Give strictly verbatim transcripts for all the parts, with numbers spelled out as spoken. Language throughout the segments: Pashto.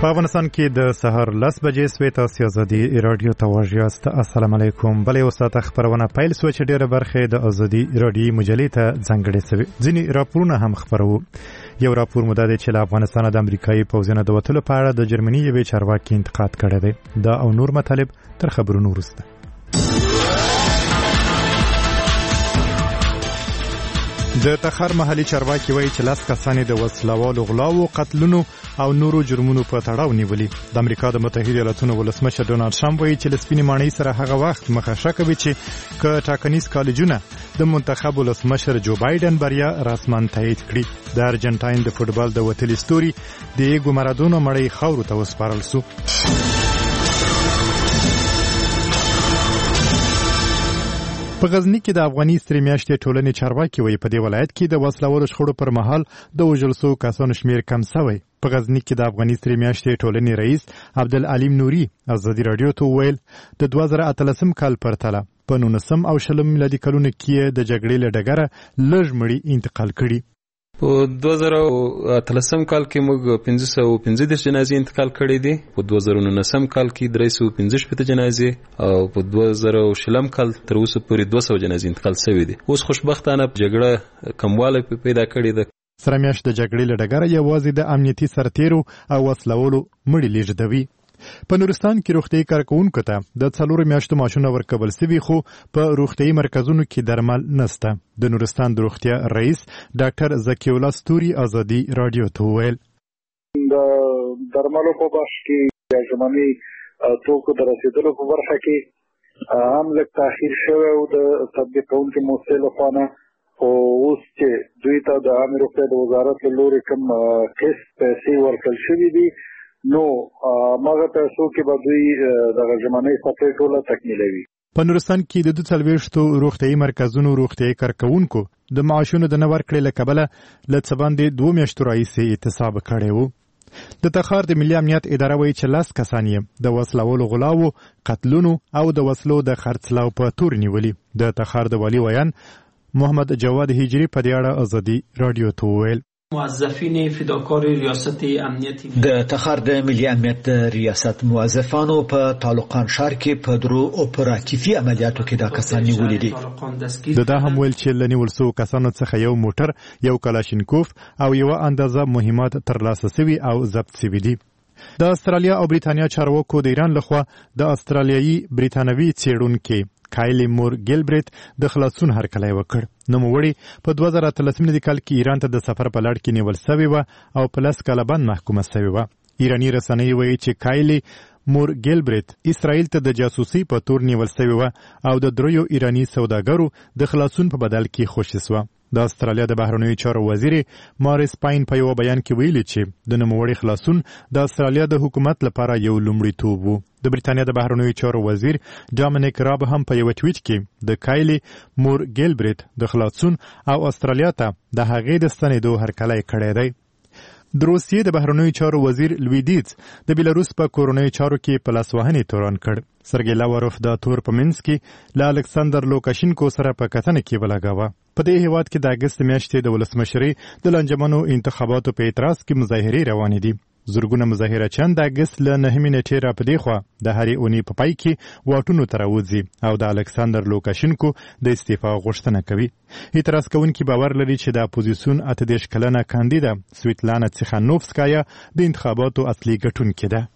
په افغانستان کې د سهار لس بجې سوې تاسو ازادي رادیو ته واژیاست. السلام علیکم. بلې وساته خبرونه پیل سو چې ډېره برخه د ازادي رادیو مجلې ته ځانګړې شوی. ځینې راپورونه هم خبرو. یو راپور مدد چې له افغانستان د امریکایي پوځونو د وټلو په اړه د جرمني یوې چارواکي انتقاد کړی دی. دا او نور مطالب تر خبرونو وروسته. د تخار محلي چارواکي وایي چې لاس کسانې د وسلوالو غلاو، قتلونو او نورو جرمونو په تړاو نیولي. د امریکا د متحده ایالاتونو ولسمشر ډونالد ټرمپ وایي چې لسپینې ماڼۍ سره هغه وخت مخه کوي چې که ټاکنیز کالجونه د منتخب ولسمشر جو بایدن بریا رسما تایید کړي. د ارجنټاین د فوټبال د وتلي ستوري دیګو مارادونا مړی خاورو ته وسپارل سو. په غزنی کې د افغاني سترې میاشتې ټولنې چارواکي وایي په دې ولایت کې د وسلوالو شخړو پر مهال د وژل شوو کسانو شمیر کم شوی. په غزنی کې د افغاني سترې میاشتې ټولنې رئیس عبدالعلیم نوري ازادي رادیو ته وویل د دوه زره اتلسم کال پرتله په نولسم او شلم میلادي کلونو کې د جګړې له ډګره لږ مړي انتقال کړي. په دوه زره اتلسم کال کې موږ پنځه سوه پنځه دېرش جنازې انتقال کړې دي. په دوه زره نولسم کال کې درې سوه پنځه شپېته جنازې او په دوه زره شلم کال تر اوسه پورې دوه سوه جنازې انتقال شوې دي. اوس خوشبختانه جګړه کموالی پیدا کړې ده. سره میاشت د جګړې له ډګره یوازې د امنیتي سرتیرو او وسلوالو مړي لیږدوي. په نورستان کې روغتیايي کارکوونکو ته د څلورو میاشتو معاشونه ورکول سوي، خو په روغتیايي مرکزونو کې درمل نشته. د نورستان د روغتیا رئیس ډاکټر زکی الله ستوري ازادي رادیو ته وویل د درملو په برخه کې د ژمني توکو د رسیدلو په برخه کې هم لږ تاخیر شوی او د تطبیق کوونکو موسسې لخوا نه اوس چې دوی ته د عامه روغتیا د وزارت له لوري کوم قسط پیسې ورکړل شوي دي نو ماغه پیسو کې به دوی د ژمنۍ سپلای ټوله تکمیلوي. په نورستان کې د دوه څلوېښتو روغتیايي مرکزونو روغتیايي کارکوونکو د معاشونو د نه ورکړې له کبله له څه باندې دوه میاشتو راهیسې اعتصاب کړی و. د تخار د ملي امنیت اداره وایي چې لس کسان یې د وسلوالو غلاو، قتلونو او د وسلو د خرڅلاو په تور نیولي. د تخار د والي ویان محمد جواد هجری په دې اړه ازادي رادیو ته وویل موظفین فداکار ریاست امنیت د تخار د ملي امنیت ریاست موظفانو په طالقان ښار کې په درو اپراتیفي عملیاتو کې دا کسان نیولي دي. د دا هم ویل چې له نیول شوو کسانو څخه یو موټر، یو کلاشینکوف او یوه اندازه مهمات ترلاسه شوي او ضبط شوي دي. د استرالیا او بریتانیا چارواکو د ایران لخوا د استرالیایي بریتانوي څېړونکي کایلی مور ګیلبریت د خلاصون هرکلی وکړ. نوموړي په دوه زره اتلسم میلادي کال کې ایران ته د سفر په لړ کې نیول شوې وه او په لس کاله بند محکومه شوې وه. ایراني رسنۍ وایي چې کایلی مور ګیلبریت اسرائیل ته د جاسوسي په تور نیول شوې وه او د دریو ایراني سوداګرو د خلاصون په بدل کې خوشي شوه. د استرالیا د بهرنیو چارو وزیر ماریس پاین په یو بیان کې ویلي چې د نوموړي خلاصون د استرالیا د حکومت لپاره یو لومړیتوب و. د بریتانیا د بهرنیو چارو وزیر ډامینیک راب هم په یو ټویټ کې د کایلی مور ګیلبریت د خلاصون او استرالیا ته د هغې د ستنېدو هرکلی کړی دی. د روسیې د بهرنیو چارو وزیر لویدیز د بیلاروس په کورنیو چارو کې په لاسوهنې تورن کړ. سرګی لاوروف د تور په منځ کې له الکساندر لوکاشینکو سره په کتنه کې ولګاوه. په دې هیواد کې د اګست میاشتې د ولسمشرۍ د لنجمنو انتخاباتو په اعتراض کې مظاهرې روانې دي. زرګونه مظاهره چند د اګست له نهمې نیټې را په دې خوا د هرې اونۍ په پای کې واټونو ته راوځي او د الکساندر لوکاشینکو د استعفا غوښتنه کوي. اعتراض کوونکي باور لري چې د اپوزیسیون اته دېرش کلنه کاندیده سویتلانا تیخانوفسکایا د انتخاباتو اصلي ګټونکې ده.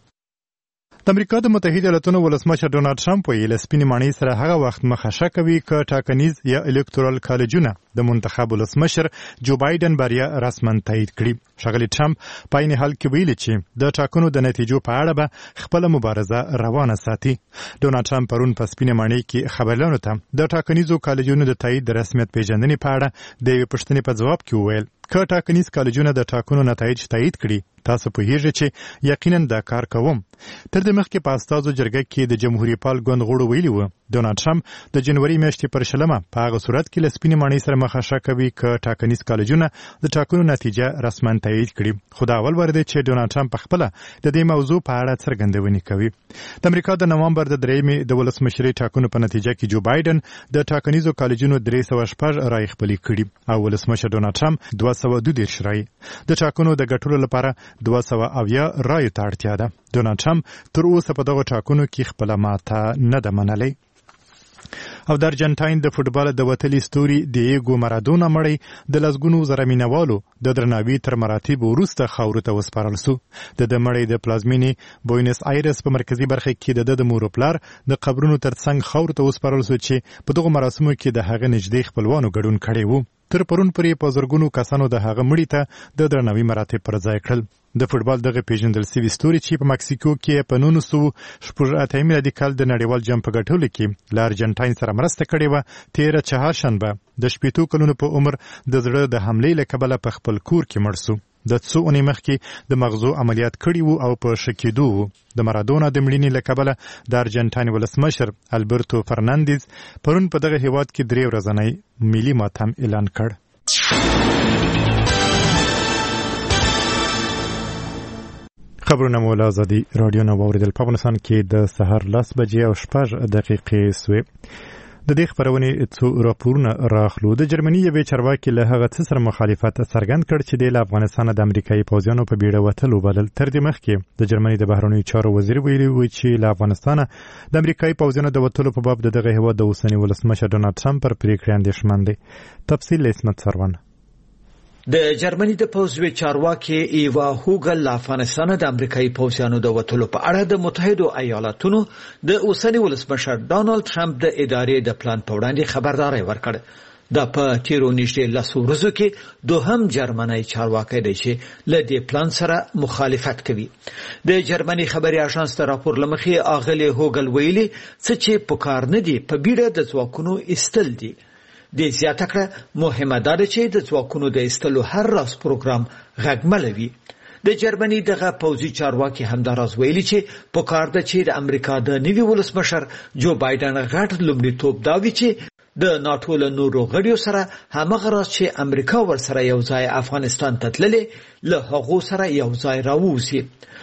د امریکا د متحده ایالاتونو ولسمشر ډونالد ټرمپ وایي له سپینې ماڼۍ سره هغه وخت مخه کوي که ټاکنیز یا الکتورال کالجونه د منتخب ولسمشر جو بایدن بریا رسما تایید کړي. ښاغلي ټرمپ په عین حال کې ویلي چې د ټاکنو د نتیجو په اړه به خپله مبارزه روانه ساتي. ډونالد ټرمپ پرون په سپینې ماڼۍ کې خبریالانو ته د ټاکنیزو کالجونو د تایید د رسمیت پیژندنې په اړه د یوې پوښتنې په ځواب کې وویل که ټاکنیز کالجونه د ټاکنو نتایج تایید کړي تاسو پوهیږئ چې یقینا دا کار کوم. تر دې مخکې په استازو جرګه کې د جمهوریت پال ګوند غړو ویلي وو ډونالد ټرمپ د جنوري میاشتې پر شلمه په هغه صورت کې له سپینې ماڼۍ سره مخه کوي که ټاکنیز کالجونه د ټاکنو نتیجه رسما تایید کړي. خو دا اول وار دی چې ډونالد ټرمپ پخپله د دې موضوع په اړه څرګندونې کوي. د امریکا د نومبر د درېیمې د ولسمشرۍ ټاکنو په نتیجه کې جو بایدن د ټاکنیزو کالجونو درې سوه شپږ رایې خپلې کړي او ولسمشر ډونالد ټرمپ دوه سوه دوه دېرش رایې. د ټاکنو د ګټلو لپاره دوه سوه اویا رایو ته اړتیا ده. ډونالډ ټرمپ تر اوسه په دغو ټاکنو کې خپله ماته نه ده منلې. او د ارجنټاین د فوټبال د وتلي ستوري دیېګو مارادونا مړی د لسګونو زره مینوالو د درناوي تر مراتبو وروسته خاورو ته وسپارل سو. د د مړی د پلازمینې بوینس آیرس په مرکزي برخه کې د د مور او پلار د قبرونو ترڅنګ خاورو ته وسپارل سو چې په دغو مراسمو کې د هغه نږدې خپلوانو ګډون کړی وو. تر پرون پورې په زرګونو کسانو د هغه مړي ته د درناوي مراتب پر ځای کړل. د فوټبال دغه پیژندل سوي ستوري چې په مکسیکو کې په نولس سوه شپږ اتیا میلادي کال د نړیوال جام په ګټلو کې له ارجنټاین سره مرسته کړې وه، تېره چهارشنبه د شپېتو کلونو په عمر د زړه د حملې له کبله په خپل کور کې مړ سو. د څو اونۍ مخکې د مغزو عملیات کړي وو او په ښه کېدو وو. د مارادونا د مړینې له کبله د ارجنټاین ولسمشر البرتو فرناندیز پرون په دغه هیواد کې درې ورځنی ملي ماتم اعلان کړ. خبرونه مو له ازادي راډیو نه واورېدل. په افغانستان کې د سهار لس بجې او شپږ دقیقې سوې. د دې خبرونې څو راپورونه راخلو. د جرمني یوې چارواکي له هغه څه سره مخالفت څرګند کړ چې د افغانستان د امریکایي پوځیانو په بیړه وتلو بلل. تر دې مخکې د جرمني د بهرنیو چارو وزیر ویلي و چې له افغانستانه د امریکایي پوځیانو د وتلو په باب د دغه هیواد د اوسني ولسمشر ډونالډ ټرمپ پر پریکړې اندېښمن دی. تفصیل له اسمت سروان. د جرمني د پوځوي چارواکي ایوا هوګل له افغانستان د امریکایي پوځیانو د وتلو په اړه د متحده ایالاتونو د اوسني ولسمشر ډونالډ ټرمپ د ادارې د پلان په وړاندې خبرداري ورکړه. دا په تیرو نږدې لسو ورځو کې دوهم جرمنی چارواکی دی چې له دې پلان سره مخالفت کوي. د جرمني خبري اژانس ته راپور لمخې اغلي هوګل ویلي څه چې په کار نه دي په بیړه د ځواکونو ایستل دي. د زیاته کړه مهمه ده چې د ځواکونو د ایستلو هر راز پروګرام غږملوي. د جرمني دغه پوځي چارواکي همداراز ویلي چې په کار ده چې د امریکا د نوي ولسمشر جو بایدن غټ لومړیتوب دا وي چې د ناټو له نورو غړیو سره همغه راز چې امریکا ورسره یو ځای افغانستان ته تللې له هغو سره یو ځای راووسي.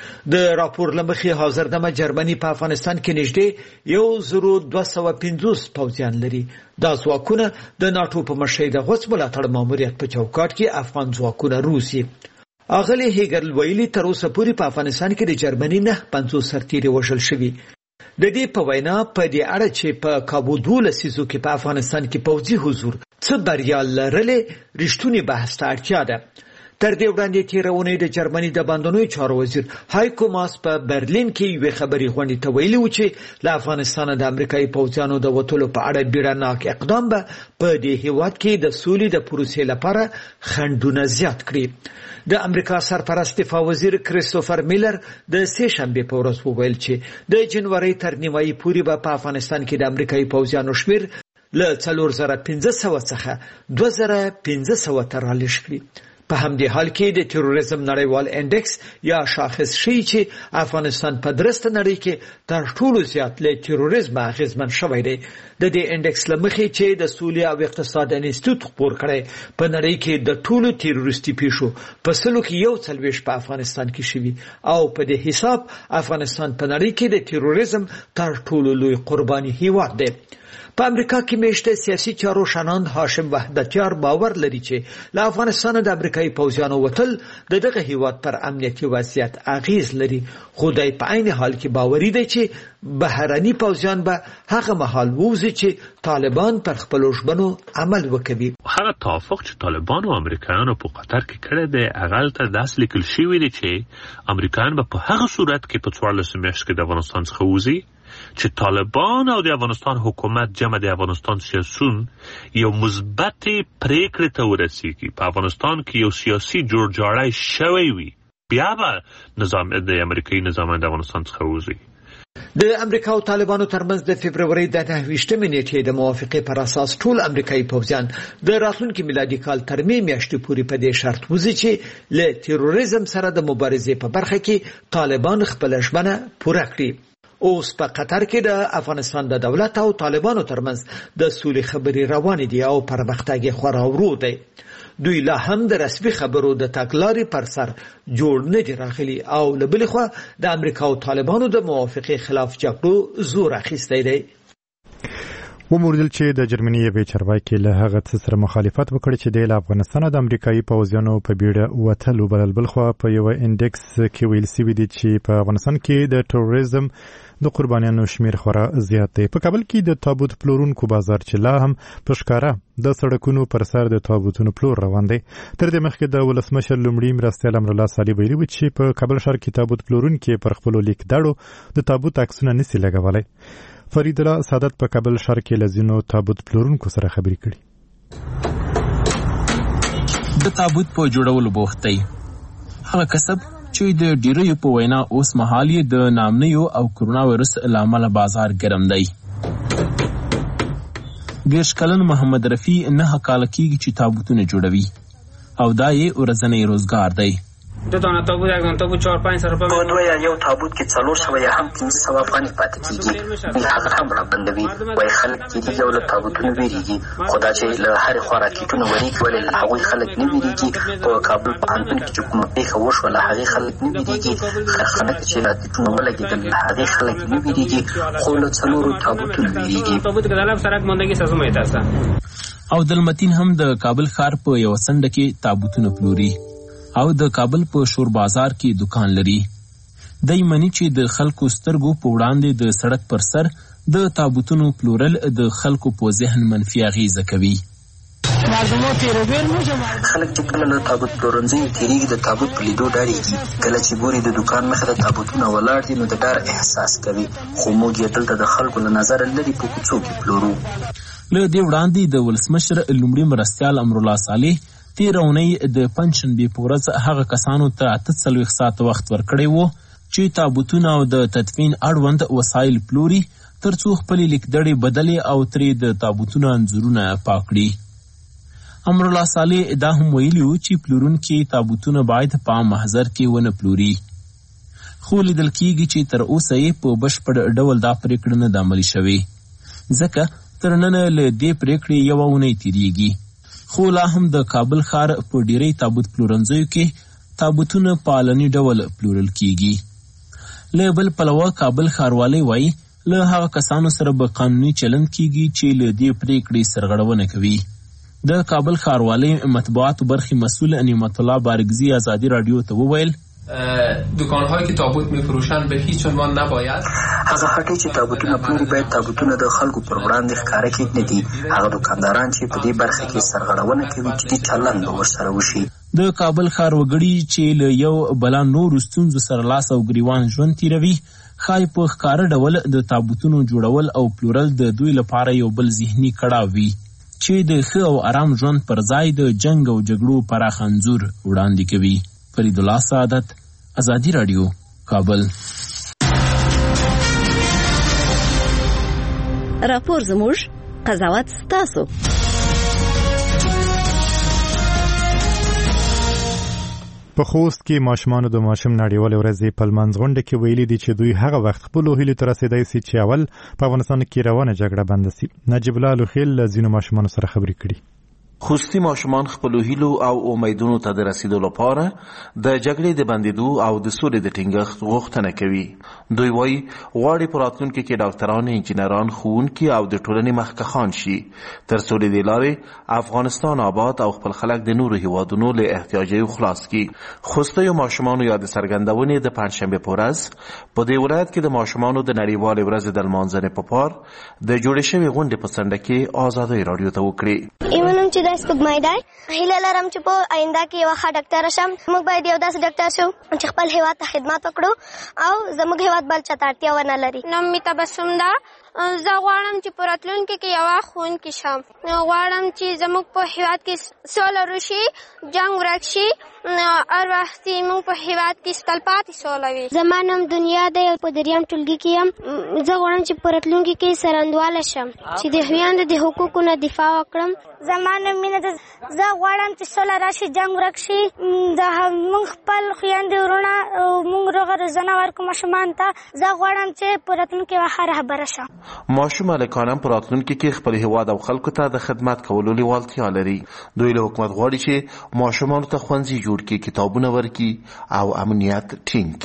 د راپور لمخې حاضر دمه جرمني په افغانستان کې نږدې یو زرو دوه سوه پنځوس پوځیان لري. دا ځواکونه د ناټو په مشرۍ د غوڅ ملاتړ ماموریت په چوکاټ کې افغان ځواکونه روسي. اغلی هیګل ویلي تر اوسه پورې په افغانستان کې د جرمني نه پنځوس سرتیري وژل شوي. د دې په وینا په دې اړه چې په کابو دولس سیزو کې په افغانستان کې پوځي حضور څه بریا لرلې رښتونی بحث ته اړتیا ده. تر دې وړاندې تېره اونۍ د جرمني د باندنیو چارو وزیر هایکو ماس په برلین کې یوې خبري غونډې ته ویلي و چې له افغانستانه د امریکایي پوځیانو د وتلو په اړه بیړناک اقدام به په دې هیواد کې د سولې د پروسې لپاره خنډونه زیات کړي. د امریکا سرپرست دفاع وزیر کریستوفر میلر د سې شنبې په ورځ وویل چې د جنوري تر نیمایي پورې به په افغانستان کې د امریکایي پوځیانو شمیر له څلور زره پنځه سوه څخه دوه زره پنځه سوه ته رالېږ کړي. په همدې حال کې د تروریزم نړیوال انډکس یا شاخص ښیي چې افغانستان په درسته نړۍ کې تر ټولو زیات له تروریزم اغېزمن شوی دی. د دې انډکس له مخې چې د سولې او اقتصاد انسټیټیوټ خپور کړی په نړۍ کې د ټولو تروریستي پیښو په سلو کې یو څلوېښت په افغانستان کې شوي او په دې حساب افغانستان په نړۍ کې د تروریزم تر ټولو لوی قرباني هیواد دی. په امریکا کې میشته سیاسي چارو شناند هاشم وحدتیار باور لري چې له افغانستان د امریکایي پوځیانو وتل د دغه هیواد پر امنیتي وضعیت اغیز لري. خو د په عین حال کې باوري دی چې بهرني پوځیان به هغه مهال ووځي چې طالبان پر خپل ژمنو عمل وکړي. هغه توافق چې طالبان او امریکایانو په قطر کې کړی دی هغه ته داسې لیکل شوی دی چې امریکایان به په هغه صورت کې په څوارلس میاشتو کې د افغانستان څخه ووځي چې طالبان او د افغانستان حکومت جمع د افغانستان سیاسون یو مثبت پریکړه ته ورسیږي. په افغانستان کې یو سیاسي جوړجاړی شوی وي بیا به نظام د امریکایي نظام د افغانستان څخه ووځي. د امریکا او طالبانو ترمنځ د فبرवरी د نهه ویشتمې نیټې د موافقې پر اساس ټول امریکایي پوځیان د راتلونکي میلادي کال تر می میاشتې پورې په دې شرط وځي چې له تروریزم سره د مبارزې په برخه کې طالبان خپل ژمنه پوره کړي. اوس په قطر کې د افغانستان د دولت او طالبانو ترمنځ د سولې خبرې روانې دي او پرمختګ یې خورا ورو دی. دوی لا هم د رسمي خبرو د تګلارې پر سر جوړ نه دي راغلي او له بلې خوا د امریکا او طالبانو د موافقې خلاف جګړو زور اخیستی دی. وموردل چې د جرمني یوې چارواکي له هغه څه سره مخالفت وکړ چې د افغانستان د امریکایي پوځیانو په بیړه وتلو بلل بل خو په یو انډکس کې ویل سوي دي چې په افغانستان کې د تروریزم د قربانیانو شمیر خورا زیات دی. په کابل کې د تابوت پلورونکو بازار چې لا هم په ښکاره د سړکونو پر سر د تابوتونو پلور روان دی. تر دې مخکې د ولسمشر لومړي مرستیال امرالله صالح ویلي و چې په کابل ښار کې تابوت پلورونکي پر خپلو لیک داړو د تابوت عکسونه نسي لګولی. فرید الله سعادت په کابل ښار کې له ځینو تابوت پلورونکو سره خبرې کړي. د تابوت په جوړولو بوخت دی. هغه کسب چې د ډیریو په وینا اوس مهال یې د نامنیو او کرونا وایرس له امله بازار ګرم دی. دېرش کلن محمد رفیع نهه کاله کېږي چې تابوتونه جوړوي او دا یې ورځنی روزګار دی. دو دانه تابوت یک دانه تابوت چهار پنج سو روپیه په دوه یا یو تابوت کې څلور سوه یا هم پنځه سوه افغانۍ پاتې کېږي. بل هغه هم رابندوي. وایي خلک تېرېږي او له تابوتونو وېرېږي، خو دا چې له هرې خوا راکېټونه ورېږي ولې له هغوی خلک نه وېرېږي. په کابل پوهنتون کې چې کومه پېښه وشوه له هغې خلک نه وېرېږي. خلک چې راکېټونه ولګېدل له هغې خلک نه وېرېږي، خو له څلورو تابوتونو وېرېږي. او دلمتین هم د کابل ښار په یوه څنډه کې تابوتونه پلوري او د کابل په شور بازار کې دکان لري. دی مني چې د خلکو سترګو په وړاندې د سړک پر سر د تابوتونو پلورل د خلکو په ذهن منفي اغیزه کوي. خلک چې کله له تابوت پلورنځیو تېرېږي د تابوت په لیدو ډارېږي. کله چې ګوري د دکان مخې ته تابوتونه ولاړ دي نو د ډار احساس کوي، خو موږ یې دلته د خلکو له نظره لرې په کوڅو کې پلورو. له دې وړاندې د ولسمشر لومړي مرستیال امرالله صالح تېره اونۍ د پنجشنبې په ورځ هغه کسانو ته اته څلوېښت ساعته وخت ورکړی و چې تابوتونه او د تدفین اړوند وسایل پلوري تر څو خپلې لیکدړې بدلې او ترې د تابوتونو انځورونه پاک کړي. امرالله صالح دا هم ویلي و چې پلورونکي تابوتونه باید په عام محضر کې ونه پلوري، خو لیدل کېږي چې تر اوسه یې په بشپړ ډول دا پرېکړه نه ده عملي شوې، ځکه تر ننه له دې پرېکړې یوه اونۍ تېرېږي. خو لا هم د کابل ښار په ډیری تابوت پلورنځیو کې تابوتونه په علني ډول پلورل کیږي. له بل پلوه کابل ښاروالۍ وایي له هغه کسانو سره به قانوني چلند کیږي چې له دې پرېکړې سرغړونه کوي. د کابل ښاروالۍ مطبوعاتو برخې مسئول نعمت الله بارګزي ازادي رادیو ته وویل دکان‌هایی که تابوت می‌فروشند به هیچ عنوان نباید هغه هټۍ چې تابوتونه پلوري باید تابوتونه د خلکو پر وړاندې ښکاره کړي نه دي. هغه دکانداران چې په دې برخه کې سرغړونه کوي جدي چلند به ورسره وشي. د کابل ښار وګړي چې له یو بلا نورو ستونزو سره لاس او ګریوان ژوند تېروي ښایي په ښکاره ډول د تابوتونو جوړول او پلورل د دوی لپاره یو بل ذهني کړاو وي چې د ښه او آرام ژوند پر ځای د جنګ او جګړو پراخ انځور وړاندې کوي. فرید الله سعادت، ازادي رادیو، کابل. راپور زموږ، قضاوت ستاسو. په خوست کې ماشومانو د ماشوم نړیوالې ورځې په لمانځ غونډه کې ویلي دي چې دوی هغه وخت خپلو هیلو ته رسېدای سي چې اول په افغانستان کې روانه جګړه بنده سي. نجیب الله لوخیل له ځینو ماشومانو سره خبرې کړي. خوستي ماشومان خپلو هیلو او امیدونو ته د رسیدو لپاره د جګړې د بندېدو او د سولې د ټینګښت غوښتنه کوي. دوی وایي غواړي په راتلونکي کې ډاکټران، انجینران، ښوونکي او د ټولنې مخکښان شي تر څو د دې لارې افغانستان آباد او خپل خلک د نورو هیوادونو له احتیاجیو خلاص کړي. خوستیو ماشومانو یا د څرګندونې د پنجشنبې په ورځ په دې ولایت کې د ماشومانو د نړیوالې ورځې د لمانځنې په پار د جوړې شوې غونډې په څنډه کې ازادۍ راډیو ته وکړې. سپوږمۍ دی. هیله لرم چې په آینده کې یوه ښه ډاکټره شم. موږ باید یو داسې ډاکټر شو چې خپل هیواد ته خدمت وکړو او زموږ هیواد بل چاته اړتیا ونه لري. نوم مې تبسم ده. زه غواړم چې په راتلونکي کې یوه ښوونکې شم. غواړم چې زموږ په هیواد کې سوله وشي، جنګ ورک شي، هر وخت موږ په هیواد کې تلپاتې سوله وي. زما نوم دنیا دی او په دریم ټولګي کې یم. زه غواړم چې په راتلونکي کې سرندواله شم چې د هویانو د حقوقو نه دفاع وکړم. زما نوم مینه ده. زه غواړم چې سوله راشي، جنګ ورک شي، موږ خپل خویندې ورونه موږ روغه روزنه ورکړو ماشومانو ته. زه غواړم چې په راتلونکي کې یوه ښه رهبره شم. ماشوم هلکان هم په راتلونکي کې خپل هیواد او خلکو ته د خدمت کولو لیوالتیا لري. دوی له حکومت غواړي چې ماشومانو ته ښوونځي جوړ کړي، کتابونه ورکړي او امنیت ټینګ کړي. زه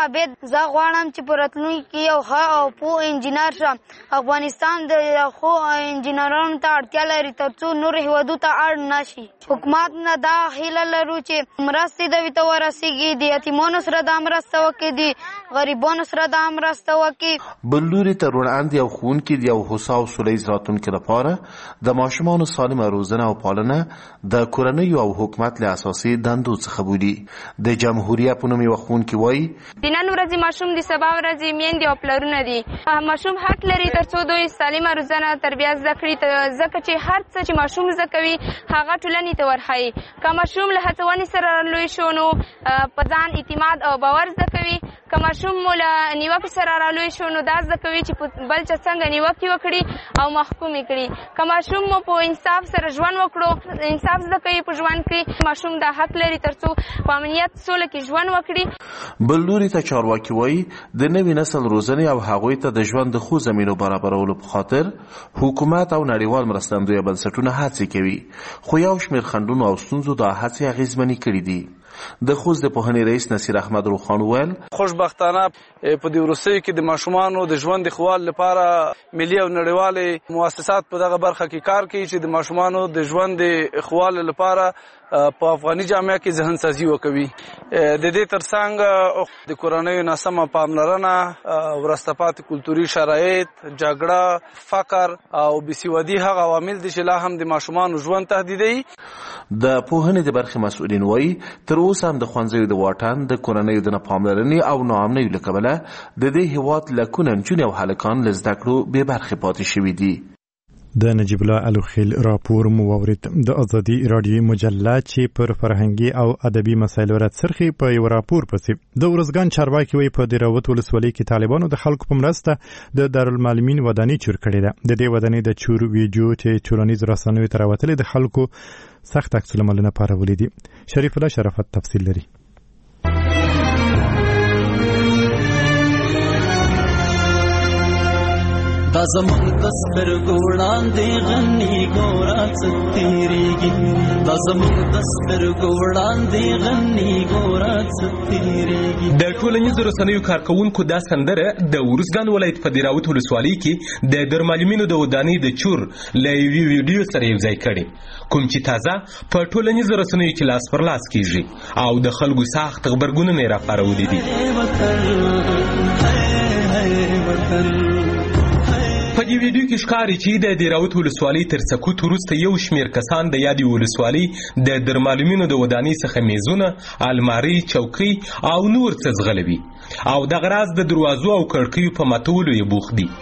عابد زه غواړم چې په راتلونکي کې یو ښه او پوه انجینر شم. افغانستان د ښو انجینرانو ته اړتیا لري ترڅو نور هیوادو ته اړ نشي. حکومت نه دا هیله لرو چې مرستې دوی ته ورسیږي، د یتیمانو سره دا مرسته وکړي، د غریبانو سره دا مرسته وکړي. بل لوري ته روڼاندې او ښوونکي د یو هوسا او سولیز راتلونکي لپاره د ماشومانو سالمه روزنه او پالنه د کورنیو او حکومت له اساسي دندو څخه بولي. د جمهوریت په نوم یو ښوونکي وایي د نن ورځې ماشوم د سبا ورځې میندې او پلرونه دي. ماشوم حق لري ترڅو دوی سالمه روزنه تربیه زده کړي، ځکه چې هر څه چې ماشوم زده کوي هغه ټولنې ته ورښایي. که ماشوم له هڅونې سره لوی شو نو په ځان اعتماد او باور زده کوي. که ماشوم مو له نیوکې سره رالوی شو نو دا زده کوي چې بل چا څنګه نیوکې وکړي او محکوم یې کړي. که ماشوم مو په انصاف سره ژوند وکړو، انصاف زده کوي په ژوند کې. ماشوم دا حق لري ترڅو په امنیت سوله کې ژوند وکړي. بل لوري ته چارواکي وایي د نوي نسل روزنې او هغوی ته د ژوند د ښو زمینو برابرولو په خاطر حکومت او نړیوال مرستندویه بنسټونه هڅې کوي، خو یو شمېر خنډونو او ستونزو دا هڅې اغېزمنې کړي دي. د خوست د پوهنې رئیس نصیر احمد روخان وویل خوشبختانه په دې وروستیو کې د ماشومانو د ژوند د ښه والي لپاره ملي او نړیوالې مؤسسات په دغه برخه کې کار کوي چې د ماشومانو د ژوند د ښه والي لپاره په افغاني جامعه کې ذهن سازي وکوي. د دې ترڅنګ د کورنیو ناسمه پاملرنه، وروسته پاتې کلتوري شرایط، جګړه، فقر او بېسوادي هغه عوامل دي چې لا هم د ماشومانو ژوند تهدیدوي. د پوهنې د برخې مسؤلین وایي تر اوسه هم د ښوونځیو د واټن، د کورنیو د ناپاملرنې او ناامنیو له کبله د دې هېواد لکونه نجونې او هلکان له زده کړو بې برخې پاتې شوي دي. د نجیب الله الوخیل راپور مو واورید. د ازادي راډیوي مجله چې پر فرهنګي او ادبي مسایلو راڅرخي په یو راپور پسې د ورزګان چارواکي وایي په دیراوت ولسوالۍ کې طالبانو د خلکو په مرسته د دارالمعلمین ودانۍ چور کړې ده. د دې ودانۍ د چور ویډیو چې ټولنیزو رسنیو ته راوتلې د خلکو سخت عکس العملونه پارولي دي. شریف الله شرافت تفصیل لري. دا زمون د سترګو وړاندې غني ګوره څه تېرېږي، دا زمون د سترګو وړاندې غني ګوره څه تېرېږي. د ټولنیزو رسنیو کارکوونکو دا سندره د ورزګان ولایت په دیراوت ولسوالۍ کې د دارالمعلمینو د ودانۍ د چور له یوې ویډیو سره یوځای کړي، کوم چې تازه په ټولنیزو رسنیو کې لاس پر لاس کېږي او د خلکو سخت غبرګونونه یې راپارولي دي. په دې ویډیو کې ښکاري چې د دیراوت ولسوالۍ تر سقوط وروسته یو شمېر کسان د یادې ولسوالۍ د دارالمعلمینو د ودانۍ څخه میزونه، المارۍ، چوکۍ او نور څه ځغلوي او دغه راز د دروازو او کړکیو په ماتولو یې بوخت دي.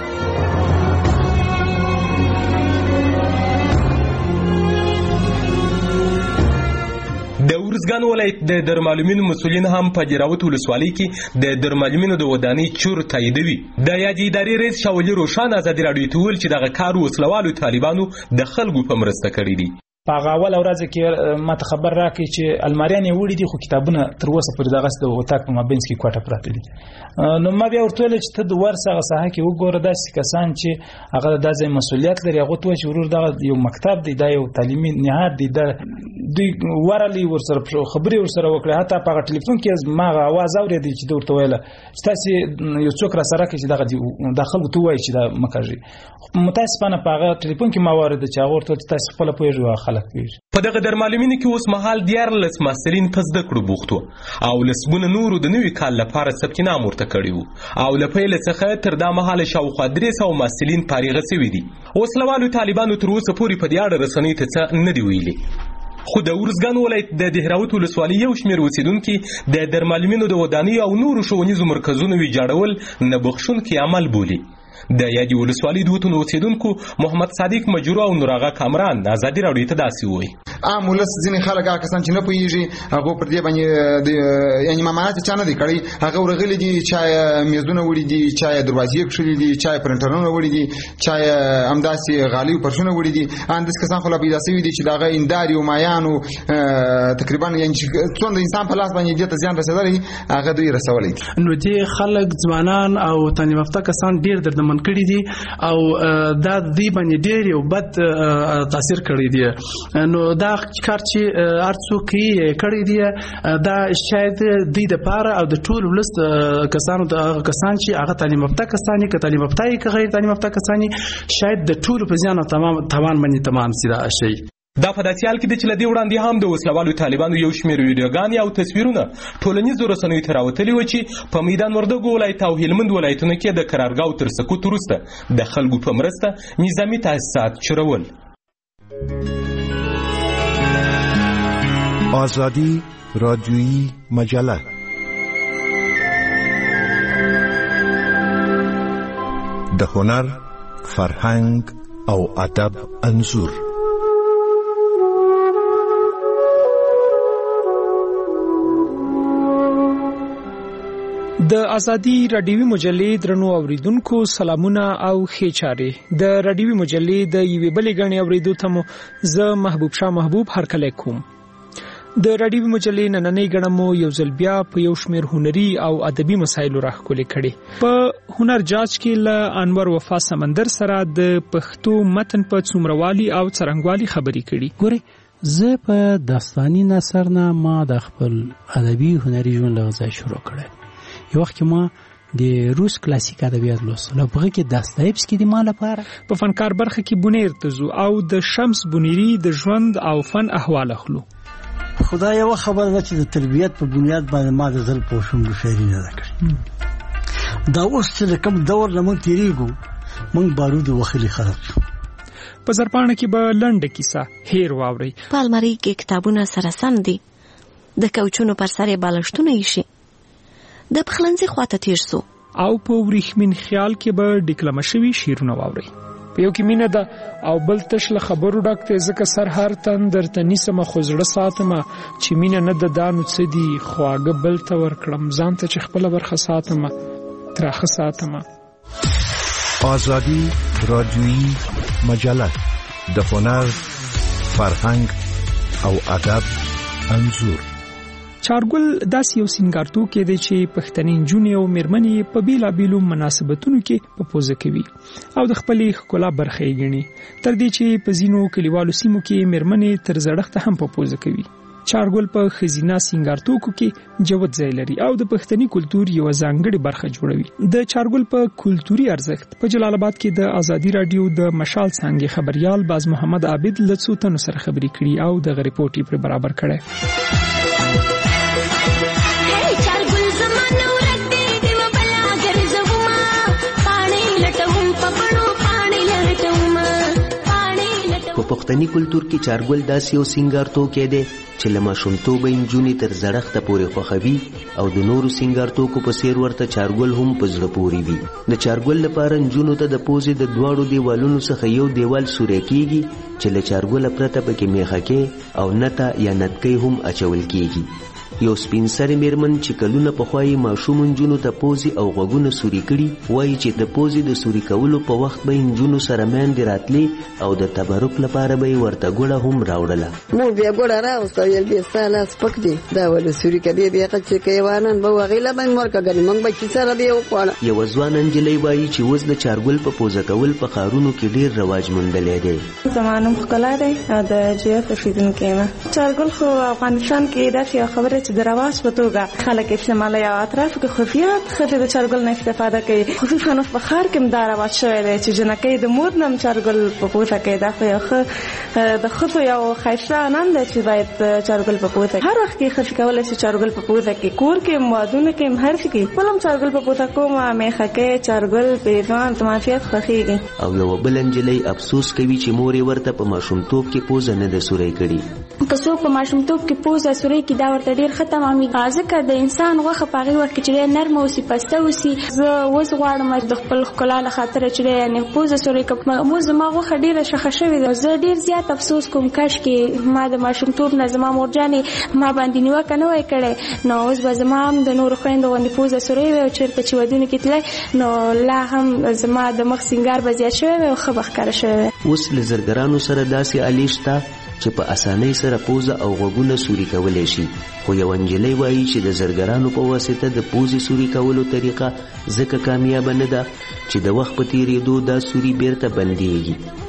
د ورزګان ولایت د دارالمعلمینو مسؤلین هم په دیراوت ولسوالۍ کې د دارالمعلمینو د ودانۍ چور تاییدوي. د یادې ادارې رئیس شاه ولي روښان ازادي راډیو ته وویل چې دغه کار وسلوالو طالبانو د خلکو په مرسته کړی دی. په هغه اول ورځ کې ماته خبر راکړي چې الماریان یې وړي دي خو کتابونه تر اوسه پورې دغسې د اتاق په مابینځ کې کوټه پراته دي. نو ما بیا ورته ویل چې ته د ورس هغه ساحه کې وګوره داسې کسان چې هغه د دا ځای مسؤلیت لري هغو ته وایي چې ورور دغه یو مکتب دی، دا یو تعلیمي نهاد دی، دا دوی ورغلي ورسره خبرې ورسره وکړې. حتی په هغه ټلیفون کې ما هغه اواز اورېدی چې ده ورته ویله چې تاسې یو څوک راسره کړئ چې دغه دا خلکو ته ووایي چې دا مه کږئ. متاسفانه په هغه ټلیفون کې ما واورېده چې هغه ورته ویل چې تاسې خپله پوهېږئ او خلک پوهېږي. په دغه دارالمعلمینو کې اوس مهال دیارلس محصلین په زده کړو بوخت وو او لسګونه نورو د نوي کال لپاره ثبت نام ورته کړي وو او له پیله څخه تر دا مهاله شاوخوا درې سوه محصلین فارغه سوي دي. وسلوالو طالبانو تر اوسه پورې په دې اړه رسنیو ته څه نه دي ویلي. خو د ورزګان ولایت د دهراوت ولسوالۍ یو شمېر اوسېدونکي د دارالمعلمینو د ودانۍ او نورو ښوونیزو مرکزونو ویجاړول نه بخښونکی عمل بولي. د یادې ولسوالۍ د وتونو اوسېدونکو محمد صادق مجرو او نوراغه کامران ازادي راډیو ته داسې ووایي. عام ولس ځینې خلک هغه کسان چې نه پوهېږي هغو پر دې باندې یعنې مامانات یې چا نه دی کړی، هغه ورغلي دي، چا یې میزونه وړي دي، چا یې دروازې کښلي دي، چا یې پرنټرونه وړي دي، چا یې همداسې غالۍ او پرشونه وړي دي. همداسې کسان خو لا پیدا شوي دي چې د هغه هندارې او مایانو تقریبا یعنې چې څومره انسان په لاس باندې دې ته زیان رسېدلی هغه دوی رسولی دي. نو دې خلک ځوانان او تعلیم یافته کسان ډېر دردمن کړي دي او دا دوی باندې ډېر یو بد تاثیر کړی دی. نو دا دا کار چې ارڅو کوي کړی دی دا شاید د د پاره او د ټول ولست کسانو د کسان چې هغه تعلیم یافته کسان دي که تعلیم یافته که غیر تعلیم یافته کسان دي شاید د ټول په ځان تمام توان باندې تمام سي دا شي. دا په داسې حال کې د چې له دې وړاندې هم د وسلوالو طالبانو یو شمېر ویډیوګانې او تصویرونه ټولنیزو رسنیو ته راوتلي وو چې په میدان وردګو ولایت او هلمند ولایتونو کې د قرارګاو تر سقوط وروسته د خلکو په مرسته نظامي تاسیسات چورول. آزادی رادیویی مجله د هنر، فرهنګ او ادب انځور. د ازادي رادیوي مجلې درنو اوریدونکو سلامونه او ښې چارې. د رادیوي مجلې د یوې بلې غړي اوریدو ته مو زه محبوب شاه محبوب هرکلی کوم. د رادیوي مجلې نننۍ غړي مو یو ځل بیا په یو شمېر هنري او ادبي مسایلو راښکلې کړي. په هنر جاج کې له انور وفا سمندر سره د پښتو متن په څومروالي او څرنګوالي خبرې کړي. ګوري زه په داستاني نثر نه ما د خپل ادبي هنري ژوند لغځای شروع کړم. یو وخت ما د روس کلاسیک ادبیات لوستل او هغه کې داستایفسکي د ما لپاره په فنکار برخه کې بونیر تزو او د شمس بونیری د ژوند او فن احوال اخلو. خدای یو خبر ده چې د تربیت په بنیاد باندې ما د ځل په شوم شعري نه کړی. دا اوس چې کوم دور لمون تیریږو مونږ بارود وخلی خراب شو. په زرپانه کې به لنډه کیسه هیر واوري. په المارۍ کې کتابونه سره سم دي، د کوچونو پر سر بالښتونه یې شي، د پخلنځي خواته تیر سو او په وریښمین خیال کې به ډیکلمه شوي شعرونه واوري. په یو کې مینه ده او بل تش له خبرو ډک دی، ځکه سر هر تن درته نیسمه خو زړه ساتمه، چې مینه نه د دانو څه دي خواږه بل ته ورکړم، ځان ته چې خپله برخه ساتمه تراخه ساتمه. آزادی رادیویی مجله د هنر، فرهنګ او ادب انځور. چارګل داسې یو سینګارتوکی دی چې پښتنې نجونې او میرمنې په بیلابیلو مناسبتونو کې په پوزه کوي او د خپلې ښکلا برخه یې ګڼي، تر دې چې په ځینو کلیوالو سیمو کې میرمنې تر زړښته هم په پوزه کوي. چارګل په ښځینه سینګارتوکو کې جوت ځای لري او د پښتني کلتور یوه ځانګړې برخه جوړوي. د چارګل په کلتوري ارزښت په جلال آباد کې د ازادي رادیو د مشال څانګې خبریال باز محمد عابد له څو تنو سره خبرې کړي او دغه ریپورټ یې پرې برابر کړی. په پښتني کلتور کې چارګل داسې یو سینګارتوکی دی چې له ماشومتوبه نجونې تر زړښته پورې خوښوي او د نورو سینګارتوکو په څېر ورته چارګل هم په زړه پورې وي. د چارګل لپاره نجونو ته د پوزې د دواړو دیوالونو څخه یو دیوال سوری کیږي چې له چارګله پرته پکې میخکې او نته یا نتکۍ هم اچول کیږي. یو سپین سرې میرمن چې کلونه پخوا یې ماشوم نجونو ته پوزې او غوږونه سوري کړي وایي چې د پوزې د سوري کولو په وخت به نجونو سره میندې راتلې او د تبرک لپاره به یې ورته ګوړه هم راوړله. مور بیا ګوړه راوسته ویل بیا ستا لاس سپک دی دا ولې سوري کوې بیا چې کوې وانن به هغې له به مې ورکړه ګنې موږ به کیسه را دې وخواړه. یوه ځوانه نجلۍ وایي چې اوس د چارګل په پوزه کول په ښارونو کې ډېر رواج موندلی دی. زما نوم ښکلا دی او د جیات اوسېدونکې یم. چارګل خو افغانستان کې داسې یوه خبره چې د رواج په توګه خلک استعمالوي او اطرافو کې خفیات ښځې د چارګل نه استفاده کوي، خصوصا اوس په ښار کې هم دا رواج شوی دی چې جنکۍ د مور نه هم چارګل په پوزه کوي. دا خو یو ښه د ښځو یو ښایسته عنان دی چې باید چارګل په پوزه هر وخت کې ښځې کولی شي چارګل په پوزه کې کور کې هم وادونه کې هم هر څه کې خپل هم چارګل په پوزه کوم میخکۍ چارګل پیزان تماشیات خوښېږي. او یوه بله نجلۍ افسوس کوي چې مور یې ورته په ماشومتوب کې پوزه نه ده سوری کړې. که څوک په ماشومتوب کې پوزه سوری کړي دا ورته ډېر ښه تمامېږي، ځکه د انسان غوښه په هغې وخت کې چې ډېر نرمه اوسي پسته اوسي. زه اوس غواړم د خپل ښکلا له خاطره چې یعنې پوزه سوری کړم. اوس زما غوښه ډېره شخه شوې ده، زه ډېر زیات افسوس کوم کاشکې ما د ماشومتوب نه زما مورجانې ما باندې نیوکه نه وای کړی، نو اوس به زما هم د نورو خویندو غوندې پوزه سوری وی او چېرته چې ودونو کې تللی نو لا هم زما د مخ سینګار به زیات شوی وی او ښه به ښکاره شوی وی. اوس له زرګرانو سره داسې آلې شته چې په اسانۍ سره پوزه او غوږونه سوري کولی شي، خو یوه نجلۍ وایي چې د زرګرانو په واسطه د پوزې سوري کولو طریقه ځکه کامیابه نه ده چې د وخت په تېرېدو دا سوري بیرته بندېږي.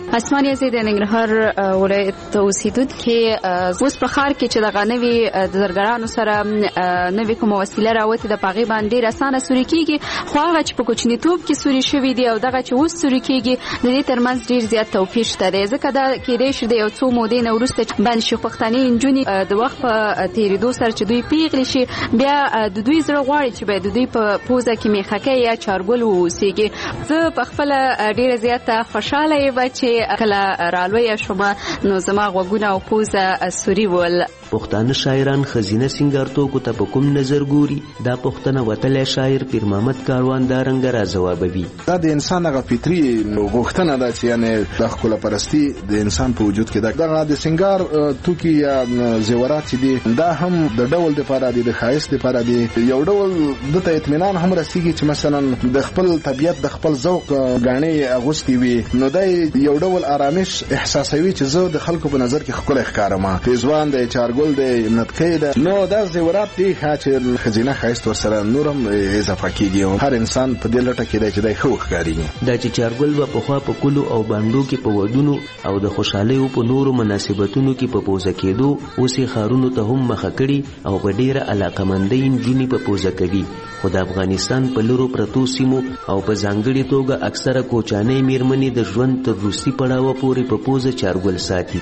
اسمان یزید د ننګرهار ولایت اوسیدونکي اوس په ښار کې چې دغه نوي د زرګرانو سره نوي کومه وسیله راوتې د پاغي باندې اسانه سوري کیږي خو هغه چې په کوچنیتوب کې سوري شوی دی او دغه چې اوس سوري کیږي د دې ترمنځ ډیر زیات توپیر شته دی ځکه دا کېدای شي د یو څو مودې نه وروسته باندې شي پښتني نجونې د وخت په تیریدو سره چې دوی پیغلي شي بیا د دوی زړه غواړي چې به د دوی په پوزه کې میخکې یا چارګل ووسیږي زه په خپل ډیره زیاته خوشاله یم چې کله رالوی شوم نو زما غوږونه او پوزه سوري ول. پښتانه شاعران خزینه سنگارتوکو ته په کوم نظر ګوري دا پښتنه وتلی شاعر پیر محمد کاروان دا رنګ را ځوابوي. دا د انسان هغه فطري غوښتنه ده چې یعنی د ښکلا پرستی د انسان په وجود کې دغه د سنگار توکي یا زیورات چې دي دا هم د ډول د لپاره دي د ښایست لپاره دي یو ډول د اطمینان هم رسیږي چې مثلا د خپل طبیعت د خپل ذوق غاڼې اغوستي وي نو دا یو ډول آرامش احساسوي چې زه د خلکو په نظر کې ښکلا ښکارم پیزوان د چارګل د نتکې ده نو دا زیورات دي چې خزینه ښایست ورسره نورم اضافه کیږي هر انسان په دې لټه کې دی چې دای خو ښکاري دا چې چارګل په پخوا په کلو او باندو کې په ودونو او د خوشحالۍ په نورو مناسبتونو کې په پوزه کېدو اوسې خارونو ته هم مخه کړي او په ډیره علاقمندۍ نجونې په پوزه کوي خو د افغانستان په لورو پرتو سیمو او په ځانګړي توګه اکثره کوچانۍ میرمنې د ژوند تر وروستي پړاوه پورې په پوزه چارګل ساتي.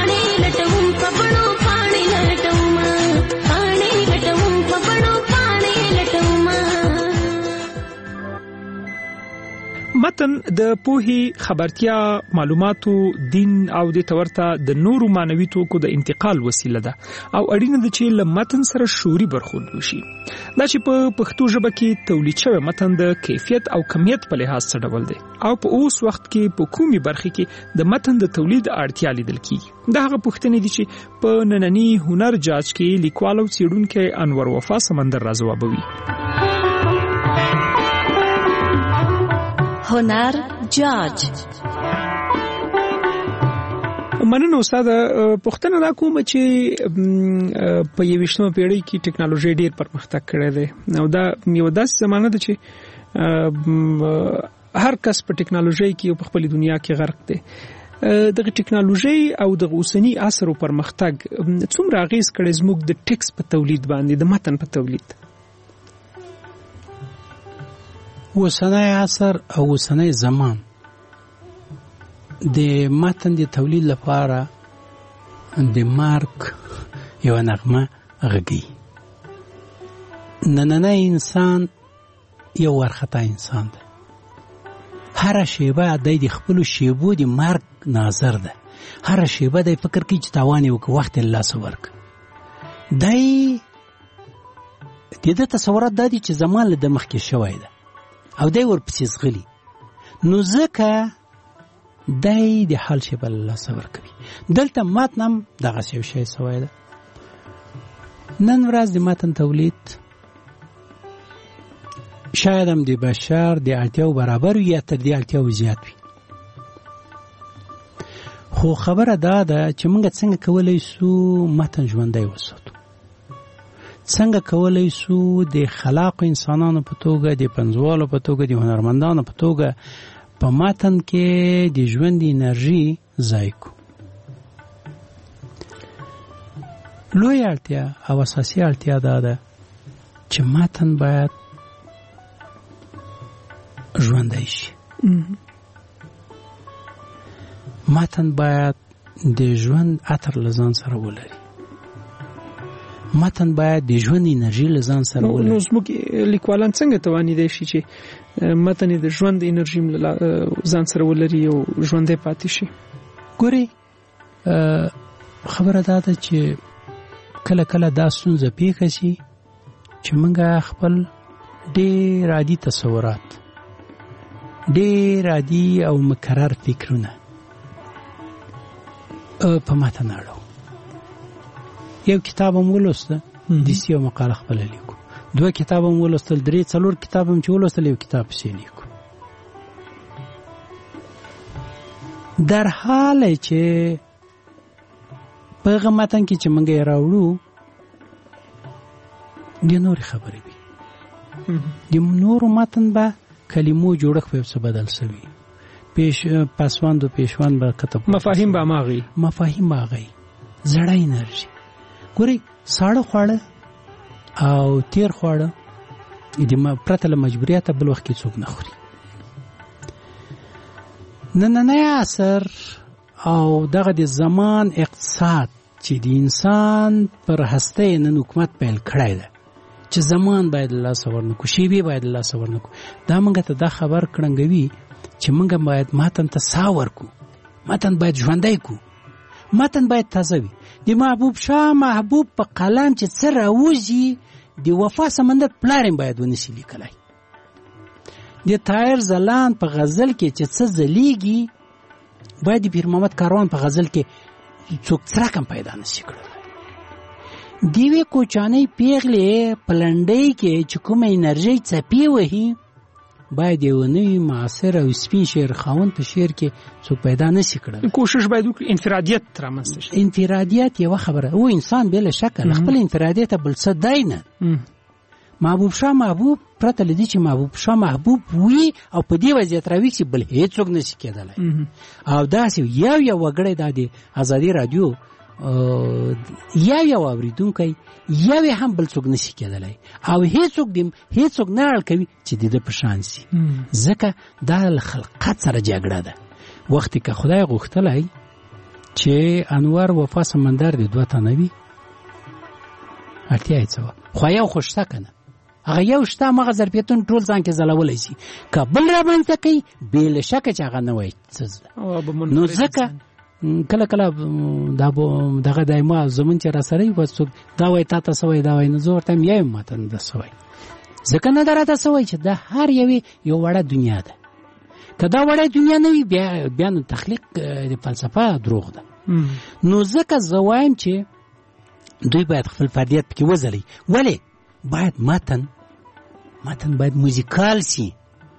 متن د پوهي خبرتیا معلوماتو دین او د تورته د نورو مانوي توکو د انتقال وسیله ده او اړینه ده چې له متن سره شعوري برخورد وشي دا چې په پښتو ژبه کې تولید شوی متن د کیفیت او کمیت په لحاظ څه ډول دی او په اوس وخت کې په کومي برخه کې د متن د تولید اړتیا لیدل کیږي دا هغه پوښتنې دي چې په نننی هنر جاج کې لیکوال او څېړونکي انور وفا سمندر را ځوابوي. هنر جاج مننه استاد پښتنه دا کوم چې په یوشتمه پیړۍ کې ټکنالوژي ډیر پرمختګ کړی دی او دا یو داسې زمانه ده چې هر کس په ټکنالوژي کې په خپل دنیا کې غرق دی دغه ټکنالوژي او د اوسنی عصر پرمختګ څومره اغیز کړی زموږ د ټیکس په تولید باندې د متن په تولید اوسنی عصر او اوسنی زمان د متن د تولید لپاره د مارک یو نغمه غږی نننی انسان یو ورخطا انسان ده هر شیبه د خپل شیبو د مارک ناظر ده هر شیبه د فکر کې چې تاوان یو وخت الله سورک دای د دې تصورات د دې چې زمان له مخ کې شوی ده او دای ورپسې زغلی نو ځکه دای د حال شي بل الله صبر کوي دلته متنم دغه شی شی سوای ده نن ورځ د متن تولید شاید هم د بشر د اړتیاو برابر یا تر دې اړتیاو زیات وي خو خبره دا ده چې موږ څنګه کولای شو متن ژوندۍ وساتو څنګه کولای شو د خلاق انسانانو په توګه د پنځوالو په توګه د هنرمندانو په توګه په متن کې د ژوند انرژي ځای کو لوی اړتیا او اساسي اړتیا دا ده چې متن باید ژوندی شي متن باید د ژوند عطر لزان سره ولري متن باید د ژوند انرژي لزان سره ولري نو زموږ لیکوالان څنګه توانیدای شي چې متن د ژوند انرژي ځان سره ولري او ژوندې پاتې شي ګوري خبره دا ده چې کله کله دا ستونزه پیښه شي چې موږ خپل ډېر عادي تصورات ډېر عادي او مکرر فکرونه په متن اړو یو کتاب هم ولوسته دسی یو مقاله خپل لیکو دوه کتاب هم ولوستل درې څلور کتاب هم چې ولوستل یو کتاب پسې لیکو در حال چې په هغه متن کې چې موږ یې راوړو د نورې خبرې وي د نورو متن به کلمو جوړښت په څه بدل شوی پیش پاسوند او پیشوند به کته مفاهیم به ماغي مفاهیم باغی زړه انرژي ګوري ساړه خواړه او تیر خواړه د پرته له مجبوریته بل وخت کې څوک نه خوري. نننی عصر او دغه د زمان اقتصاد چې د انسان پر هسته نن حکومت پیل کړی ده چې زمان باید الله سورنه کو شیبه باید الله سورنه کو دا موږ ته دا خبر کړنګوي چې موږ باید ماتن ته ساور کو ماتن باید ژوندۍ کو ماتن باید تازه وي. د محبوب شاه محبوب په قلم چې څه راوځي د وفا سمندر پلارم باید ونشي لیکلای. د طاهر زلان په غزل کې چې څه زلیږي باید د پیر محمد کاروان په غزل کې څوک څرکم پیدا نشي کړی. دیوی کوچانۍ پیغلې پلنډۍ کې چې کومه انرژي څپې وهي باید یو نوی معاصر او سپین شعر خاوند په شعر کې څوک پیدا نشي کړی. کوشش باید وکړي انفرادیت رامنځته شي. انفرادیت یو خبره او انسان بل شک خپل انفرادیت بل څه دی نه. محبوب شاه محبوب پرته لدی چې محبوب شاه محبوب وي او په دې وضعیت راوي چې بل هیڅوک نشي کېدلی. او داسې یو یو وګړی د ازادي رادیو یا یو اوریدونکی یا هم بل څوک نشي کېدلی او هیڅوک دیم هیڅوک نه اړ کوي چې د په شان سي. ځکه دا خلقت سره جګړه ده. وخت که خدای غوښتلی چې انوار وفا سمندر د دوه تنه وي اړتیا یې څه وه خو یو خو شته که نه هغه یو شته همغه ظرفیتونه ټول ځان کې ځلولی شي که بل رامنځته کوي بې له شکه چې هغه نه وایي څه زده. نو ځکه کله کله دغه دایما زمون چې را سره وي څوک دا وایي تا ته څه وایي دا وایي نو زه ورته یم یا یم ما ته نه ده څه وایي ځکه نه ده راته څه وایي چې دا هر یوې یو وړه دنیا ده. که دا وړه دنیا نه وي بیا بیا نو تخلیق د فلسفه دروغ ده. نو ځکه زه وایم چې دوی باید خپل فردیت پکې وځلي. ولې باید متن متن باید موزیکال سی